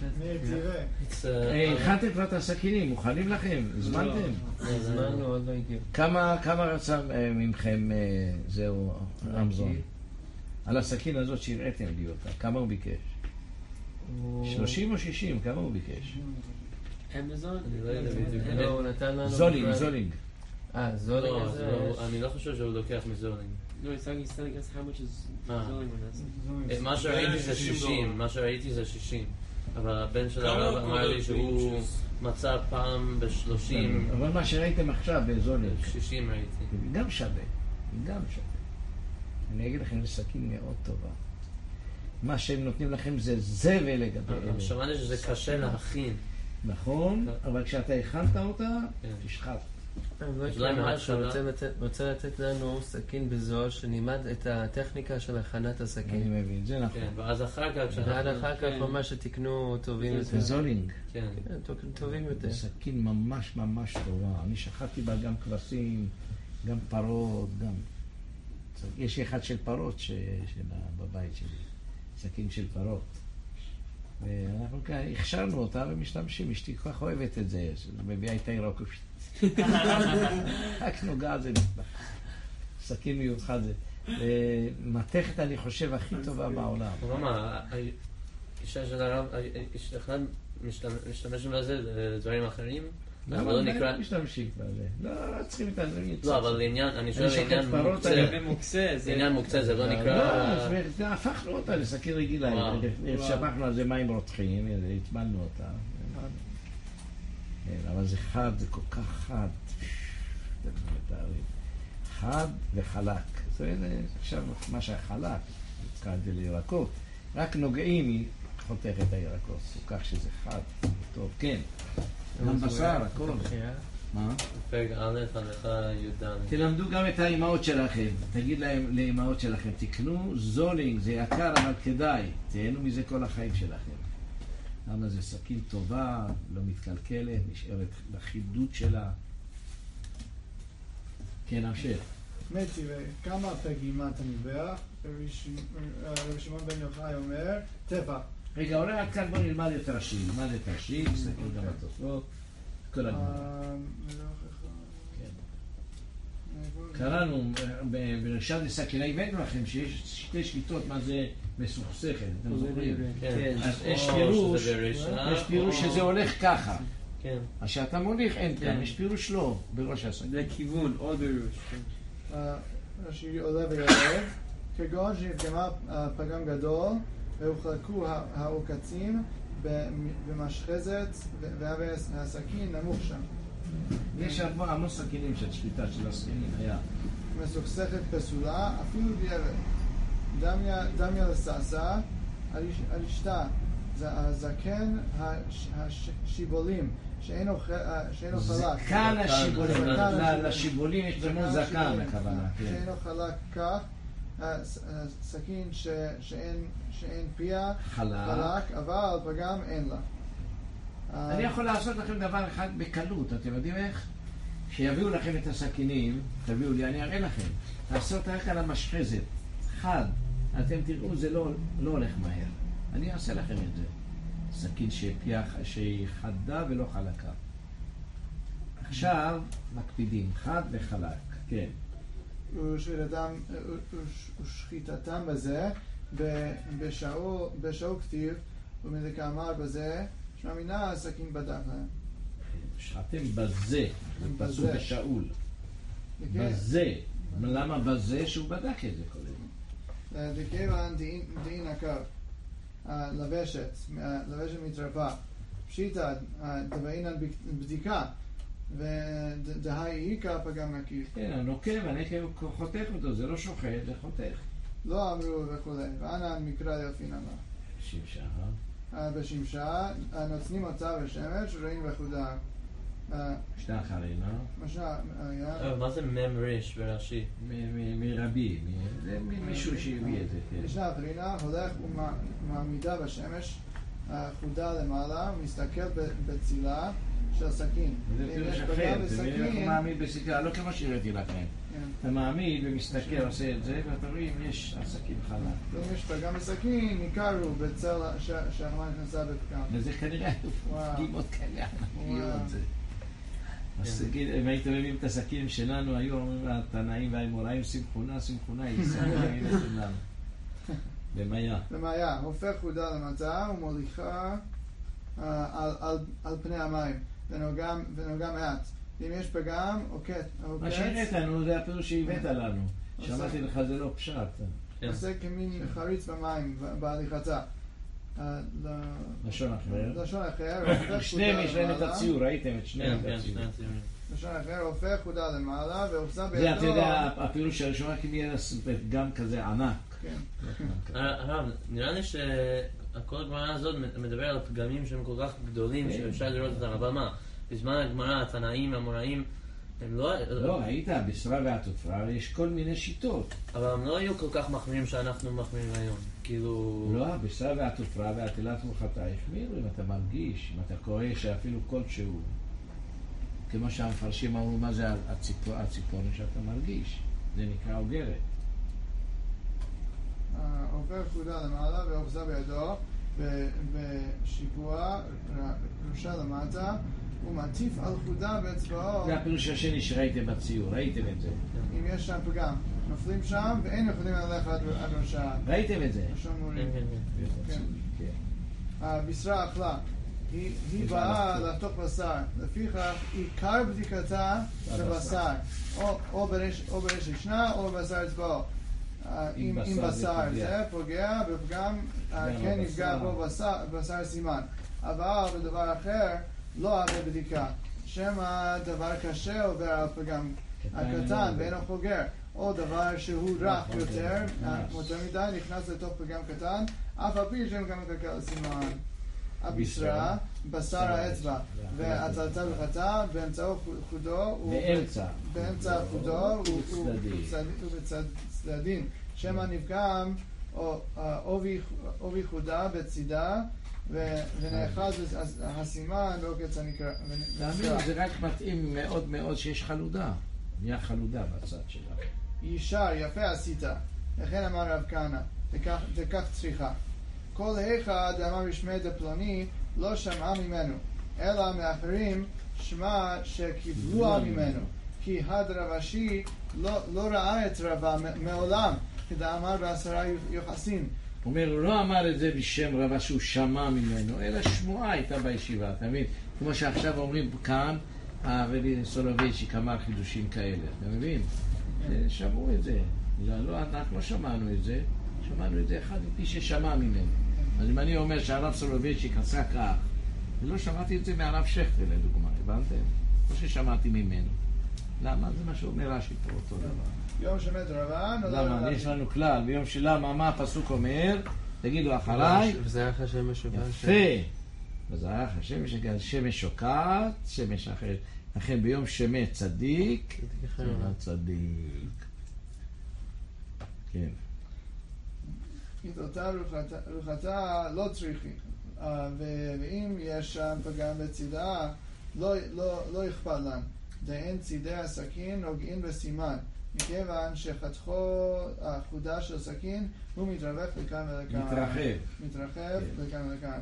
הכנתם כבר את הסכינים, מוכנים לכם? הזמנתם? הזמנו, עוד לא הגיעו. כמה רצה ממכם זהו רמזון? על הסכין הזאת שהראיתם לי אותה, כמה הוא ביקש? שלושים או שישים, כמה הוא ביקש? אמזון? אני לא יודע בדיוק. לא, הוא נתן לנו... זולינג, זולינג. אה, זולינג. לא, לא, אני לא חושב שהוא לוקח מזולינג. No, he's telling, he's telling us how much is Ah. Zoling when that's. מה שראיתי זה שישים, מה שראיתי זה שישים. אבל הבן של הרב אמר לי שהוא מצא פעם בשלושים. אבל מה שראיתם עכשיו בזולינג, שישים ראיתי. גם שווה, גם שווה. אני אגיד לכם, זה סכין מאוד טובה. מה שהם נותנים לכם זה זבל לגבי אלה. שמעתי שזה קשה להכין. נכון, אבל כשאתה הכנת אותה, תשחט. אולי מההתחלה. רוצה לתת לנו סכין בזול שנלמד את הטכניקה של הכנת אני הסכין. מבין, זה נכון. כן, ואז אחר כך... ועד אחר כך ממש שתקנו טובים יותר. זה זולינג. כן. טובים יותר. זה סכין ממש ממש טובה. אני שחטתי בה גם כבשים, גם פרות, גם... יש אחד של פרות בבית שלי. סכין של פרות. ואנחנו כאן הכשרנו אותה ומשתמשים. אשתי כל כך אוהבת את זה. מביאה איתה ירוק. רק נוגע זה נפתח. סכין מיוחד זה. מתכת אני חושב הכי טובה בעולם. מה, האישה של הרב, אחד משתמשים בזה לדברים אחרים? למה לא הם נקרא- לא משתמשים בזה? לא, לא צריכים את זה. לא, אבל לעניין, אני שואל אני שוחט לעניין פרות, מוקצה. אני- זה מוקצה, זה... עניין מוקצה זה לא לא, נקרא... זה- זה הפכנו אותה לשקית רגילה, וואו. שפכנו על זה מים רותחים, הטבלנו אותה. כן, אבל זה חד, זה כל כך חד. אתם מתארים. חד וחלק. זה עכשיו מה שהחלק, צריכה את זה לירקות. רק נוגעים היא חותכת את הירקות, כך שזה חד, טוב, כן. גם בשר, הכל. מה? פרק א', הלכה י"ד. תלמדו גם את האימהות שלכם, תגיד להם, לאימהות שלכם, תקנו זולינג, זה יקר אבל כדאי, תהנו מזה כל החיים שלכם. למה זה סכין טובה, לא מתקלקלת, נשארת בחידוד שלה. כן, המשך. מתי, וכמה פגימת המזבח, רבי שמעון בן יוחאי אומר, טפח. רגע, אולי עד כאן בוא נלמד את רש"י, נלמד את רש"י, נסתכל גם בתוספות, כל הגמרא. כן. קראנו ב- ברשת לסכינה, הבאנו לכם שיש שתי שליטות מה זה מסוכסכת, אתם זוכרים? כן. אז יש או פירוש, שזה בראשונה, יש פירוש או- שזה הולך ככה. כן. אז שאתה מוליך אין כאן, כן. יש פירוש לא, בראש הסכין. לכיוון, עוד בראש. רש"י עולה ויורד, כגון שנפגמה פגם גדול והוחלקו העוקצים במשחזת והסכין נמוך שם. יש הרבה המון סכינים של שליטה של הסכינים, היה. מסוכסכת פסולה, אפילו דיעבד. דמיה, דמיה לסעסע, על אשתה, הזקן השיבולים, שאינו חלק. זקן השיבולים, זקן ל- השיבולים. לשיבולים יש לנו זקן השיבולים, הכוונה, כן. שאינו חלק כך, הס- הסכין ש- שאין שאין פיה חלק. חלק, אבל פגם אין לה. אני יכול לעשות לכם דבר אחד בקלות, אתם יודעים איך? שיביאו לכם את הסכינים, תביאו לי, אני אראה לכם. לעשות רק על המשחזת, חד. אתם תראו, זה לא, לא הולך מהר. אני אעשה לכם את זה. סכין שפיח, שהיא חדה ולא חלקה. עכשיו מקפידים, חד וחלק, כן. ושחיטתם, ושחיטתם בזה, ב- בשאול, בשאול כתיב, ומדכאמר בזה, שמאמינה הסכין בדק להם. שחטם בזה, זה פסוק בזה. בשאול. כן. בזה. למה בזה? שהוא בדק את זה קודם. דכיוון דאין הקו, לבשת, לבשת מתרפה, פשיטא דבעינן בדיקה, ודהי איכא פגם מקיף. כן, הנוקב, הנקב חותך אותו, זה לא שוחט, זה חותך. לא אמרו וכולי, ואנן מקרא יפין אמר. שמשה, אה? בשמשה, נוצנים אותה בשמש, רואים וחודה. שתי אחרים, אה? משנה היה... אה, מה זה מם ריש ברש"י? מ- מ- מרבי, מ- זה מ- מישהו שהביא את זה, כן. משנה פרינה, הולך ומעמידה בשמש, חודה למעלה, ומסתכל ב- בצילה של סכין. זה אם פירוש יש אחר, פגם זה מבין איך הוא בסכין, מעמיד בסיכה, לא כמו שהראיתי לכם. כן. אתה מעמיד ומסתכל, עושה את זה, ואתה רואה אם יש עסקים חלק. ואם יש פגם בסכין, ניכרו בצל ש- שהחמה נכנסה בפגם. וזה כנראה וואו. פגימות כאלה ענקיות וואו. זה. הסכין, אם הייתם מביאים את הסכינים שלנו, היו אומרים התנאים והאמוראים, שמחונה, שמחונה, היא שמחה, הנה שלנו. במאיה. למעיה, הופך חודה למצה ומוליכה אה, על, על, על פני המים, ונוגע, ונוגע מעט. אם יש פגם, עוקץ, מה שהראית לנו זה הפירוש שהבאת לנו. שאמרתי לך זה לא פשט. כן. עושה כמין חריץ במים בהליכתה. אה, ל- לשון אחר. לשון אחר, הופך שניהם יש להם את למעלה. הציור, ראיתם את כן, שניהם כן, את שני הציור. הציונים. לשון אחר, הופך חודה למעלה, ועושה בידו... זה, אתה יודע, הפירוש הראשון רק אם יהיה גם כזה ענק. כן. הרב, נראה לי שכל הגמרא הזאת מדבר על פגמים שהם כל כך גדולים שאפשר לראות אותם, אבל מה? בזמן הגמרא, התנאים, המוראים, הם לא... לא, ראית, הבשרה והתופרה, יש כל מיני שיטות. אבל הם לא היו כל כך מחמירים שאנחנו מחמירים היום. כאילו... לא, הבשרה והתופרה והטלת מוחתה החמירו, אם אתה מרגיש, אם אתה קורא שאפילו כלשהו, כמו שהמפרשים אמרו, מה זה הציפור, הציפורן שאתה מרגיש? זה נקרא אוגרת. אה, הופך חודה למעלה, ועושה בידו, ב- בשיפוע, ראשה למטה, ומטיף על חודה באצבעו. זה הפירוש השני שראיתם בציור, ראיתם את זה. אם יש שם פגם, נופלים שם ואין יכולים ללכת עד עד ראשה. ראיתם את זה? ראשון כן, מורים. כן, כן. כן. הבשרה אכלה, היא היא באה לחתוך בשר. לפיכך, עיקר בדיקתה בבשר. או- או בראש או בראש השנה או בבשר אצבעו. אה, אם אם בשר זה בשר פוגע. זה פוגע, בפגם אה, גם כן בבשר. יפגע בו בשר- בשר סימן. אבל בדבר אחר לא עובר בדיקה. שמא דבר קשה עובר על פגם הקטן ואינו חוגר, או דבר שהוא רך יותר, כמו תלמידה נכנס לתוך פגם קטן, אף על פי שהם גם מקלקל הסימן. הבישרה, בשר האצבע, והצלתה וחטא, באמצעו חודו, באמצע. באמצע חודו, ובצדדים. ובצדדים, שמא נפגם או, אה, עובי עובי חודה בצידה, ו- ונאחז הס- הסימן בעוקץ הנקרא. תאמין, זה רק מתאים מאוד מאוד שיש חלודה. נהיה חלודה בצד שלה. ישר, יפה עשית. לכן אמר רב כהנא, וכך- וכך צריכה. כל היכא דאמר בשמי דפלוני לא שמעה ממנו, אלא מאחרים שמע שקיבלוה ממנו. כי הדרב אשי לא, לא ראה את רבה מ- מעולם, כדאמר בעשרה יוחסין. הוא אומר, הוא לא אמר את זה בשם רבה שהוא שמע ממנו, אלא שמועה הייתה בישיבה, אתה מבין? כמו שעכשיו אומרים כאן, הרבי סולובייצ'יק אמר חידושים כאלה, אתה מבין? שמעו את זה. לא, לא, אנחנו לא שמענו את זה, שמענו את זה אחד מפי ששמע ממנו. אז אם אני אומר שהרב סולובייצ'יק עשה כך, ולא שמעתי את זה מהרב שכטר לדוגמה, הבנתם? לא ששמעתי ממנו. למה? זה מה שאומר רש"י פה אותו דבר. יום שמת רבה, נולד למה? רבה. יש לנו כלל, ביום שלמה, מה הפסוק אומר? תגידו אחריי. וזה היה אחרי שמש שוקעת. יפה. וזה היה אחרי שמש, שמש שוקעת, שמש אחר. לכן ביום שמת צדיק, נולד צדיק. כן. כיתתה רוחתה לא צריכים, אה, ו- ואם יש שם פגם בצידה, לא, לא, לא אכפת להם. דהן צידי הסכין נוגעים בסימן, מכיוון שחתכו החודה של סכין הוא מתרווח לכאן ולכאן. מתרחב. מתרחב לכאן ולכאן.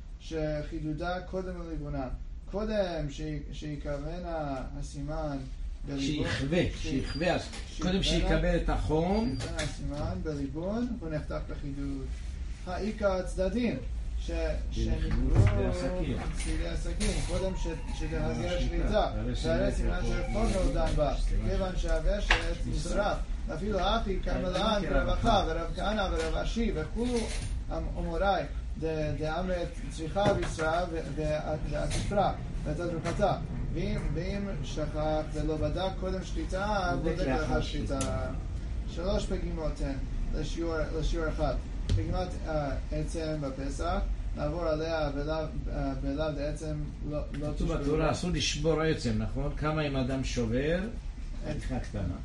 שחידודה קודם לליבונה. קודם ש- שיכוון הסימן בליבון. שיחווה, שיחווה. אז קודם שיחווה. שיקבל את החום. שיכוון הסימן בליבון הוא נחתך בחידוד. העיקר הצדדים ש- שנקראו צידי הסכין. צידי הסכין, קודם ש- שתהווה שליטה, הרי והרי סימן שרפון לא דן בה, כיוון שהוושת נשרף, אפילו אחי כמלאן ורווחה ורב כהנא ורב אשי וכולו אמוראי דאמרת צריכה בישרה והתפרה והתדרוכתה, ואם שכח ולא בדק קודם שחיטה, בודק לאחר שחיטה. שלוש פגימות הן לשיעור, לשיעור אחד. פגימת אה, עצם בפסח, נעבור עליה בלאו אה, בלאו דעצם לא, לא כתוב תשברו. בתורה, אסור לשבור עצם, נכון? כמה אם אדם שובר, חתיכה קטנה.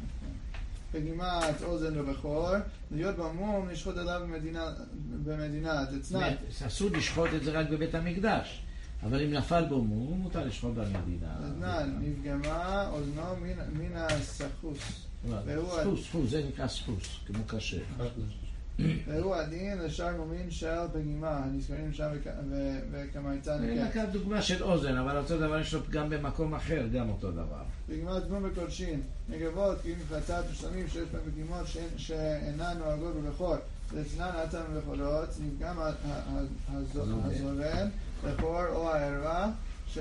פגימת אוזן ובכור, להיות במום, לשחוט אליו במדינה, במדינה, דצנן. אסור לשחוט את זה רק בבית המקדש, אבל אם נפל בו מום, מותר לשחוט במדינה. דצנן, נפגמה אוזנו מן- מן הסחוס. והוא ספוס, ספוס, זה נקרא ספוס, כמו קשה. והוא הדין לשאר מומין של פגימה, הנזכרים שם וכ- ו- וכמייתה אני נקט. לקח דוגמה של אוזן, אבל אותו דבר יש לו גם במקום אחר, גם אותו דבר. פגימת גמום וקודשין, נגבות, כי אם חטאת ושלמים שיש בהם פגימות שאין- שאינן נוהגות בבכור, וצנן אתם ובכורות, נפגם ה- ה- הזו- הזורן, בכור או הערווה, ש-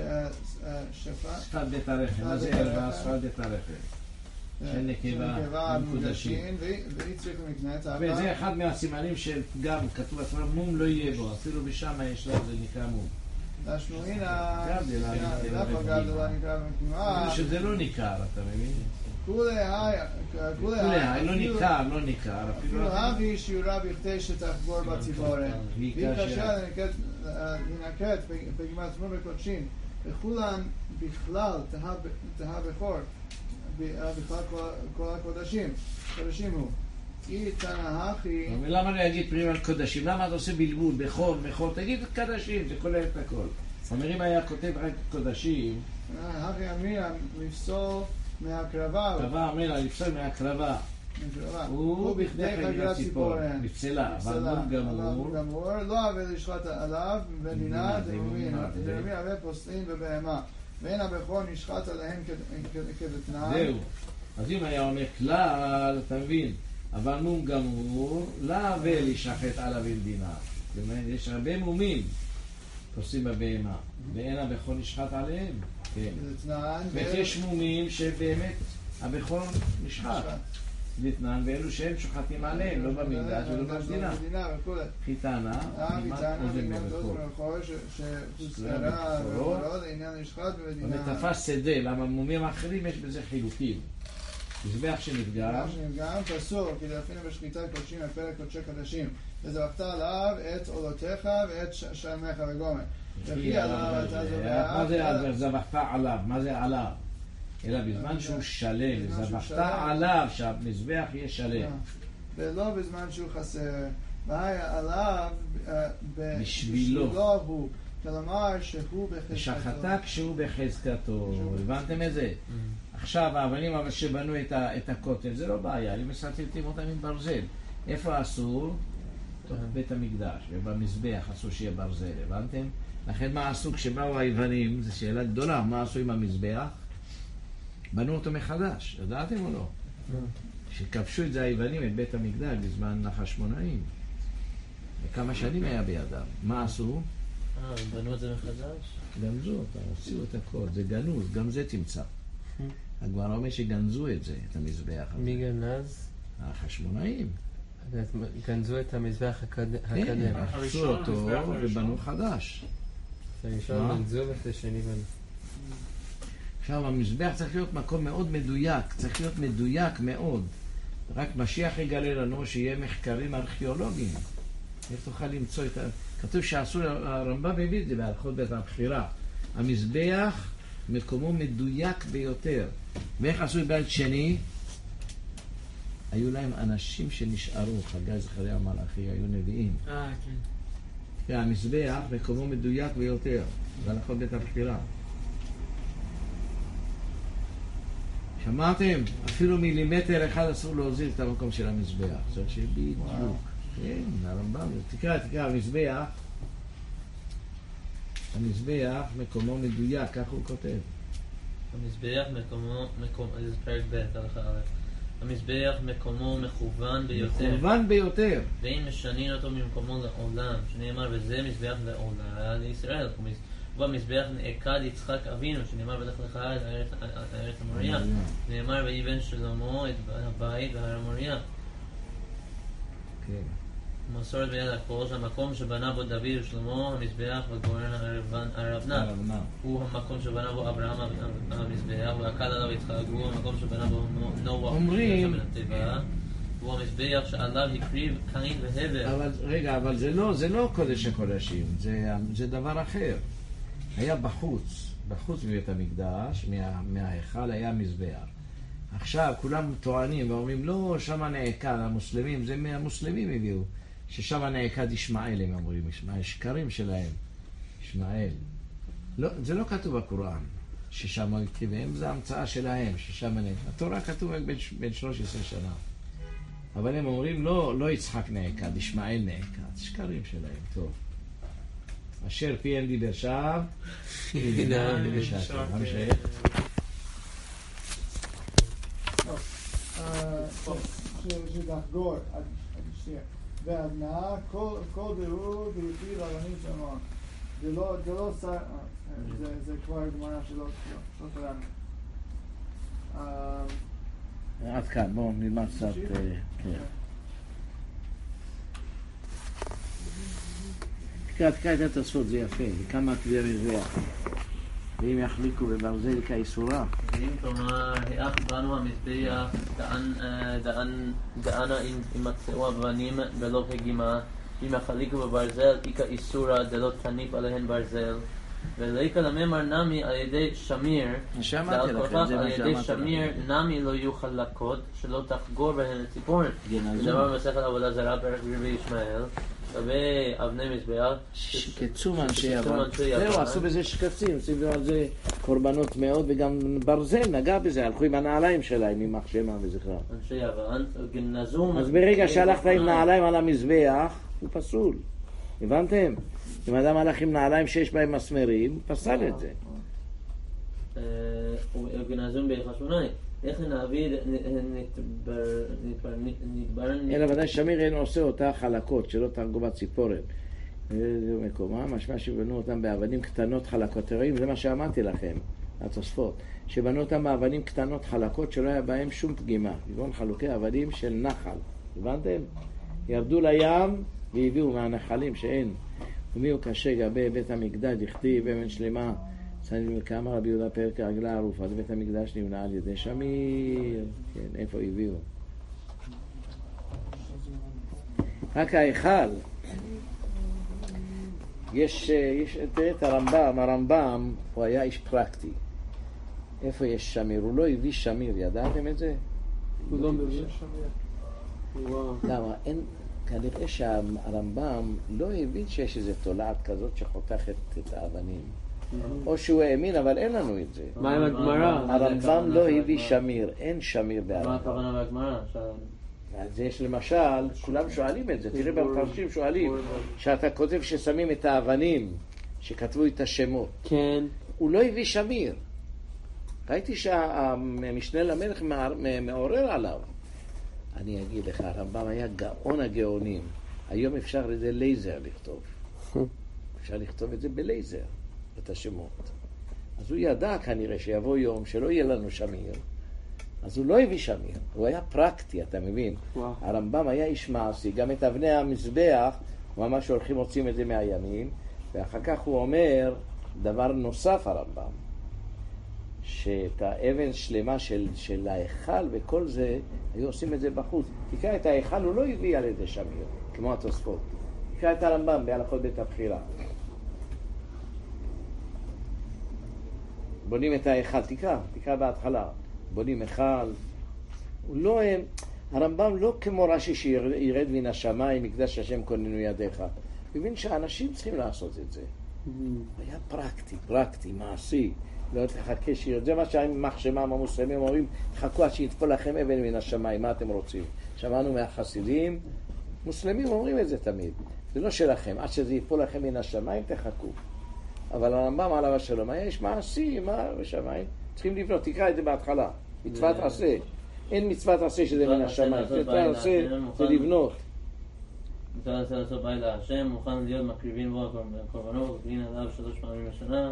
שפע- שפת בית הרחם, מה זה ערווה? שפת בית הרחם. של נקבה המקודשים. והיא והיא צריכה מקנה את וזה אחד מהסימנים של גם, כתוב בתורה, מום לא יהיה בו, אפילו בשם יש לה, זה נקרא מום. השמועינה, גדלה, גדלה דווקא גדלה נקרא במקומה, אפילו שזה לא ניכר, אתה מבין? כולי היי, כולי כולי, לא אפילו- ניכר, לא ניכר, אפילו... אפילו אבי שיעורה בכדי שתחבור בציבורן. והיא והיא קשה. קשה לנקט- לנקט פגימת מום וקודשין. וכולן בכלל תהה תהה בכור. ב- בכלל כל- כל הקודשים. קודשים הוא. אי תנא הכי, למה לא יגיד פרים על קודשים? למה אתה עושה בלבול? בכור, בכור, תגיד קודשים, זה כולל את הכל. אומר אם היה כותב רק קודשים, הכי אמיר לפסול מהקרבה. קבע אומר לה לפסול מהקרבה. מהקרבה. הוא בכדי חגירת ציפורן. נפסלה, אבל מום גמור. גמור, לא הווה לשחט עליו במדינה זה דמומין, מומין, זה- דמומין הווה פוסלין ובהמה. ואין הבכור נשחט עליהם כ- כ- כדתנן. זהו. אז אם היה אומר כלל, אתה מבין, אבל מום גמור, לא הווה להישחט עליו במדינה. זאת אומרת, יש הרבה מומים. עושים בבהמה, ואין הבכור נשחט עליהם. כן. זה תנן. ויש מומים שבאמת הבכור נשחט. לתנן, ואלו שהם שוחטים עליהם, לא במקדש ולא במדינה. חיתנה, אוזן בבכור. שהוזכרה בבכורות, העניין נשחט במדינה. ותפס שדה, למה מומים אחרים יש בזה חילוקים. מזבח שנפגע. מזבח שנפגע, פסוק, כי דאפינו בשחיטה קודשים לפרק קודשי קודשים. וזבחת עליו את עולותיך ואת שלמך וגומר. וכי עליו אתה זובח. מה זה זבחת עליו? מה זה עליו? אלא בזמן שהוא שלם, זבחת עליו שהמזבח יהיה שלם. ולא בזמן שהוא חסר. והיה עליו בשבילו הוא. כלומר שהוא בחזקתו. שחטא כשהוא בחזקתו. הבנתם את זה? עכשיו האבנים אבל שבנו את הכותל זה לא בעיה, הם מסרטטים אותם עם ברזל. איפה אסור? בית המקדש, ובמזבח אסור שיהיה ברזל, הבנתם? לכן מה עשו כשבאו היוונים, זו שאלה גדולה, מה עשו עם המזבח? בנו אותו מחדש, ידעתם או לא? שכבשו את זה היוונים, את בית המקדש, בזמן החשמונאים. וכמה שנים היה בידם. מה עשו? אה, בנו את זה מחדש? גנזו אותם, הוציאו את הכל, זה גנוז, גם זה תמצא. הגמרא אומר שגנזו את זה, את המזבח הזה. מי גנז? החשמונאים. גנזו את המזבח הקודם. כן, הרסו אותו ובנו חדש. הראשון גנזו והשני בנו. עכשיו, המזבח צריך להיות מקום מאוד מדויק, צריך להיות מדויק מאוד. רק משיח יגלה לנו שיהיה מחקרים ארכיאולוגיים. איך תוכל למצוא את ה... כתוב שעשו, הרמב"ם הביא את זה בהלכות בית הבחירה. המזבח מקומו מדויק ביותר. ואיך עשו בית שני? היו להם אנשים שנשארו, חגי זכריה המלאכי, היו נביאים. אה, כן. והמזבח מקומו מדויק ביותר. בהלכות בית הבחירה. שמעתם? אפילו מילימטר אחד אסור להוזיל את המקום של המזבח. זאת אומרת שבדיוק. כן, הרמב"ם. תקרא, תקרא, המזבח. המזבח מקומו מדויק, כך הוא כותב. המזבח מקומו, מקומו, זה פרק ב', הלכה א'. המזבח מקומו מכוון ביותר. מכוון ביותר. ואם משנין אותו ממקומו לעולם, שנאמר, וזה מזבח לעולם לישראל. ובמזבח נעקד יצחק אבינו, שנאמר בלך לך את ארץ המוריה. נאמר ויבן שלמה את הבית בהר המוריה. כן. מסורת ביד הכל, שהמקום שבנה בו דוד ושלמה, המזבח וגורן הרבנה. הוא המקום שבנה בו אברהם המזבח, ועקד עליו יצחק, הוא המקום שבנה בו נוח. אומרים... הוא המזבח שעליו הקריב קין והבל. אבל רגע, אבל זה לא, זה לא קודש הקודשים, זה, זה דבר אחר. היה בחוץ, בחוץ מבית המקדש, מה, מההיכל היה מזבח. עכשיו כולם טוענים ואומרים, לא, שמה נעקד, המוסלמים, זה מהמוסלמים הביאו, ששמה נעקד ישמעאל, הם אומרים, ישמעאל, שקרים שלהם, ישמעאל. לא, זה לא כתוב בקוראן, ששמה יקריבם, זה המצאה שלהם, ששמה נעקד. התורה כתוב רק בין, בין שלוש עשרה שנה. אבל הם אומרים, לא, לא יצחק נעקד, ישמעאל נעקד, שקרים שלהם, טוב. אשר פיהם דיבר שווא, ידינה בשעתו. מה משייך? שתחגור, והדנאה, כל בירור בריאותי רבנית שמוע. זה לא שר... זה כבר גמרא שלא קראנו. עד כאן, בואו נלמד קצת... תקרא, תקרא את התוספות, זה יפה, וכמה כלי המזבח. ואם יחליקו בברזל כאיסורה. ואם כלומר, האח בנו המזבח, דענה ימצאו אבנים ולא פגימה, אם יחליקו בברזל, איכא איסורה דלא תניף עליהן ברזל, ולאיכא לממר נמי על ידי שמיר, שמעתי לכם, זה מה על ידי שמיר נמי לא יהיו חלקות, שלא תחגור בהן ציפורן. ודבר מסכת עבודה זרה פרק רבי ישמעאל, ואבני מזבח שקצום אנשי יוון. זהו, עשו בזה שקצים, עשו על זה קורבנות מאוד, וגם ברזל נגע בזה, הלכו עם הנעליים שלהם, עם מחשמה וזכרה. אנשי יוון, גנזום. אז ברגע שהלכת עם נעליים על המזבח, הוא פסול. הבנתם? אם אדם הלך עם נעליים שיש בהם מסמרים, הוא פסל את זה. גנזום בחשמונאי. איך נעביד נתברן... אלא ודאי שמיר אין עושה אותה חלקות, שלא תרגו בציפורן. זה מקומה, משמע שבנו אותם באבנים קטנות חלקות. רואים, זה מה שאמרתי לכם, התוספות. שבנו אותם באבנים קטנות חלקות שלא היה בהם שום פגימה. כגון חלוקי אבנים של נחל. הבנתם? ירדו לים והביאו מהנחלים שאין. ומי הוא קשה גבי בית המקדש, דכתיב אבן שלמה. צנינו כאמר רבי יהודה פרק הרגלה ערופה. בית המקדש נבנה על ידי שמיר. כן, איפה הביאו? רק ההיכל. יש, יש, תראה את הרמב"ם, הרמב"ם הוא היה איש פרקטי. איפה יש שמיר? הוא לא הביא שמיר, ידעתם את זה? הוא לא מביא שמיר. למה? אין, כנראה שהרמב"ם לא הבין שיש איזו תולעת כזאת שחותכת את האבנים. או שהוא האמין, אבל אין לנו את זה. מה עם הגמרא? הרמב"ם לא הביא שמיר, אין שמיר מה בהרמב"ם. הכוונה בהגמרא? אז יש למשל, כולם שואלים את זה, תראה במפרשים שואלים, שאתה כותב ששמים את האבנים, שכתבו את השמות. כן. הוא לא הביא שמיר. ראיתי שהמשנה למלך מעורר עליו. אני אגיד לך, הרמב"ם היה גאון הגאונים. היום אפשר את זה לייזר לכתוב. אפשר לכתוב את זה בלייזר, את השמות. אז הוא ידע כנראה שיבוא יום שלא יהיה לנו שמיר. אז הוא לא הביא שמיר, הוא היה פרקטי, אתה מבין? וואו. הרמב"ם היה איש מעשי, גם את אבני המזבח, ממש הולכים מוצאים את זה מהימים, ואחר כך הוא אומר דבר נוסף הרמב"ם, שאת האבן שלמה של, של ההיכל וכל זה, היו עושים את זה בחוץ. תקרא את ההיכל, הוא לא הביא על ידי שמיר, כמו התוספות. תקרא את הרמב"ם בהלכות בית הבחירה. בונים את ההיכל, תקרא, תקרא בהתחלה. בונים היכל. הוא לא, הרמב"ם לא כמו רש"י שירד מן השמיים, מקדש השם כוננו ידיך. הוא הבין שאנשים צריכים לעשות את זה. הוא היה פרקטי, פרקטי, מעשי. לא תחכה שירד. זה מה שהמחשמה המוסלמים אומרים, תחכו עד שיתפול לכם אבן מן השמיים, מה אתם רוצים? שמענו מהחסידים, מוסלמים אומרים את זה תמיד. זה לא שלכם, עד שזה יתפול לכם מן השמיים, תחכו. אבל הרמב"ם עליו השלום, היה יש מעשי, מה בשמיים? צריכים לבנות, תקרא את זה בהתחלה. מצוות עשה. אין מצוות עשה שזה מן השמיים. מצוות עשה זה לבנות. מצוות עשה לעשות בית להשם, מוכן להיות מקריבים בו הקורבנות, וקרין עליו שלוש פעמים בשנה.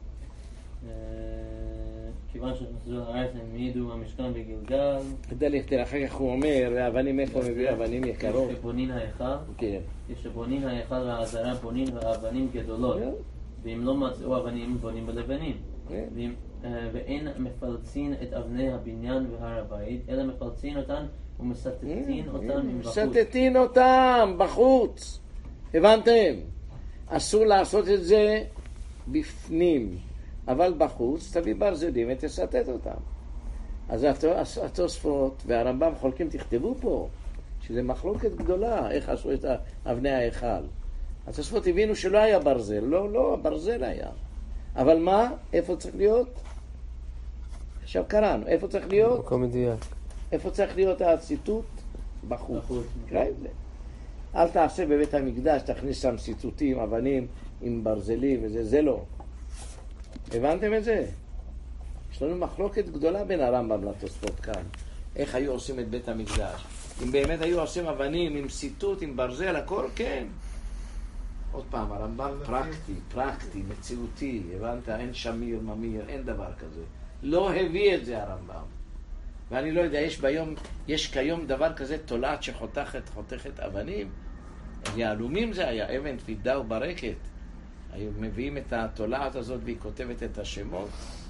כיוון שנכנסו לארץ הם העידו המשכן בגלגל. כדי לכתר, אחר כך הוא אומר, והאבנים איפה מביא אבנים יקרות? יש שבונים ההיכל, כן. יש שבונים ההיכל והעזרה בונים והאבנים גדולות. ואם לא מצאו אבנים, בונים בלבנים. ואם ואין מפלצין את אבני הבניין והר הבית, אלא מפלצין אותן ומסתתין אותן מבחוץ. מסתתין אותם בחוץ. הבנתם? אסור לעשות את זה בפנים, אבל בחוץ תביא ברזלים ותסתת אותם. אז התוספות והרמב"ם חולקים, תכתבו פה, שזה מחלוקת גדולה, איך עשו את אבני ההיכל. התוספות הבינו שלא היה ברזל, לא, לא, ברזל היה. אבל מה? איפה צריך להיות? עכשיו קראנו, איפה צריך להיות? מקום מדויק. איפה צריך להיות הציטוט? בחוץ. קרא את זה. אל תעשה בבית המקדש, תכניס שם ציטוטים, אבנים עם ברזלים וזה, זה לא. הבנתם את זה? יש לנו מחלוקת גדולה בין הרמב"ם לתוספות כאן. איך היו עושים את בית המקדש? אם באמת היו עושים אבנים עם ציטוט, עם ברזל, הכל כן. עוד פעם, הרמב"ם פרקטי, פרקטי, מציאותי, הבנת? אין שמיר, ממיר, אין דבר כזה. לא הביא את זה הרמב"ם. ואני לא יודע, יש ביום, יש כיום דבר כזה, תולעת שחותכת, חותכת אבנים. יהלומים זה היה, אבן תפידה וברקת. היו מביאים את התולעת הזאת והיא כותבת את השמות.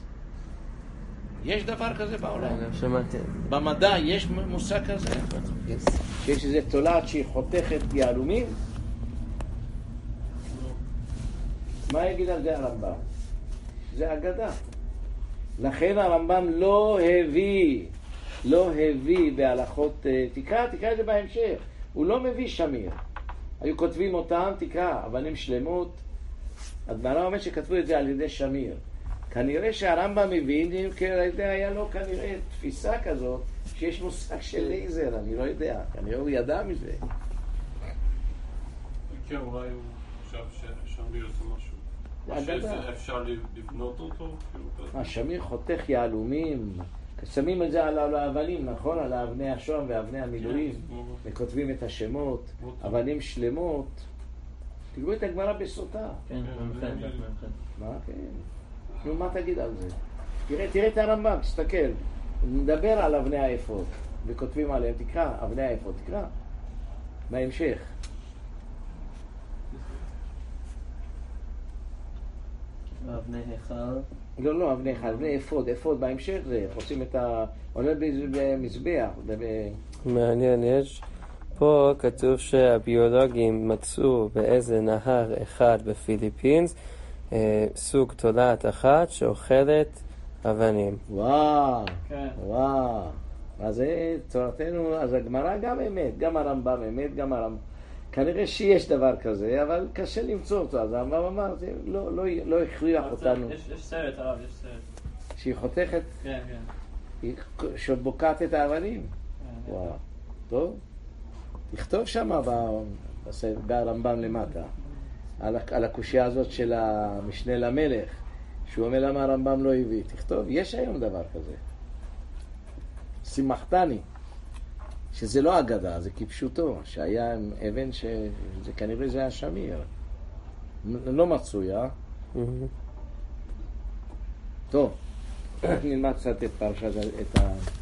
יש דבר כזה בעולם. שמעתי. במדע יש מושג כזה. שיש איזו תולעת שהיא חותכת יהלומים. מה יגיד על זה הרמב"ם? זה אגדה. לכן הרמב"ם לא הביא, לא הביא בהלכות, תקרא, תקרא את זה בהמשך. הוא לא מביא שמיר. היו כותבים אותם, תקרא, אבנים שלמות. הגמרא אומרת שכתבו את זה על ידי שמיר. כנראה שהרמב"ם מבין, כנראה היה לו כנראה תפיסה כזאת, שיש מושג של לייזר, אני לא יודע. כנראה הוא ידע מזה. כן, אולי הוא חשב ששמיר זה משהו. אפשר לבנות אותו? השמיר חותך יהלומים, שמים את זה על האבנים, נכון? על האבני השוהם ואבני המילואים, וכותבים את השמות, אבנים שלמות. תקראו את הגמרא בסוטה. כן, ממחד, ממחד. מה? כן. נו, מה תגיד על זה? תראה, תראה את הרמב"ם, תסתכל. נדבר על אבני האפוד, וכותבים עליהם, תקרא, אבני האפוד, תקרא. בהמשך. אבני היכל. לא, לא, אבני היכל, אבני אפוד, אפוד בהמשך זה, עושים את ה... עולה במזבח. מעניין, יש פה כתוב שהביולוגים מצאו באיזה נהר אחד בפיליפינס אה, סוג תולעת אחת שאוכלת אבנים. וואו, כן. וואו. אז זה תורתנו, אז הגמרא גם אמת, גם הרמב"ם אמת, גם הרמב"ם. כנראה שיש דבר כזה, אבל קשה למצוא אותו. אז הרמב"ם אמר, זה לא, לא, לא הכריח אותנו. יש יש סרט, הרב, יש סרט. שהיא חותכת, כן, כן. היא שבוקעת את האבנים. כן, וואו, טוב. תכתוב שם ברמב"ם למטה, על, על הקושיה הזאת של המשנה למלך, שהוא אומר למה הרמב"ם לא הביא. תכתוב, יש היום דבר כזה. שימחתני, שזה לא אגדה, זה כפשוטו, שהיה אבן שזה כנראה זה היה שמיר. לא מצוי, אה? טוב, נלמד קצת את פרשת, את ה...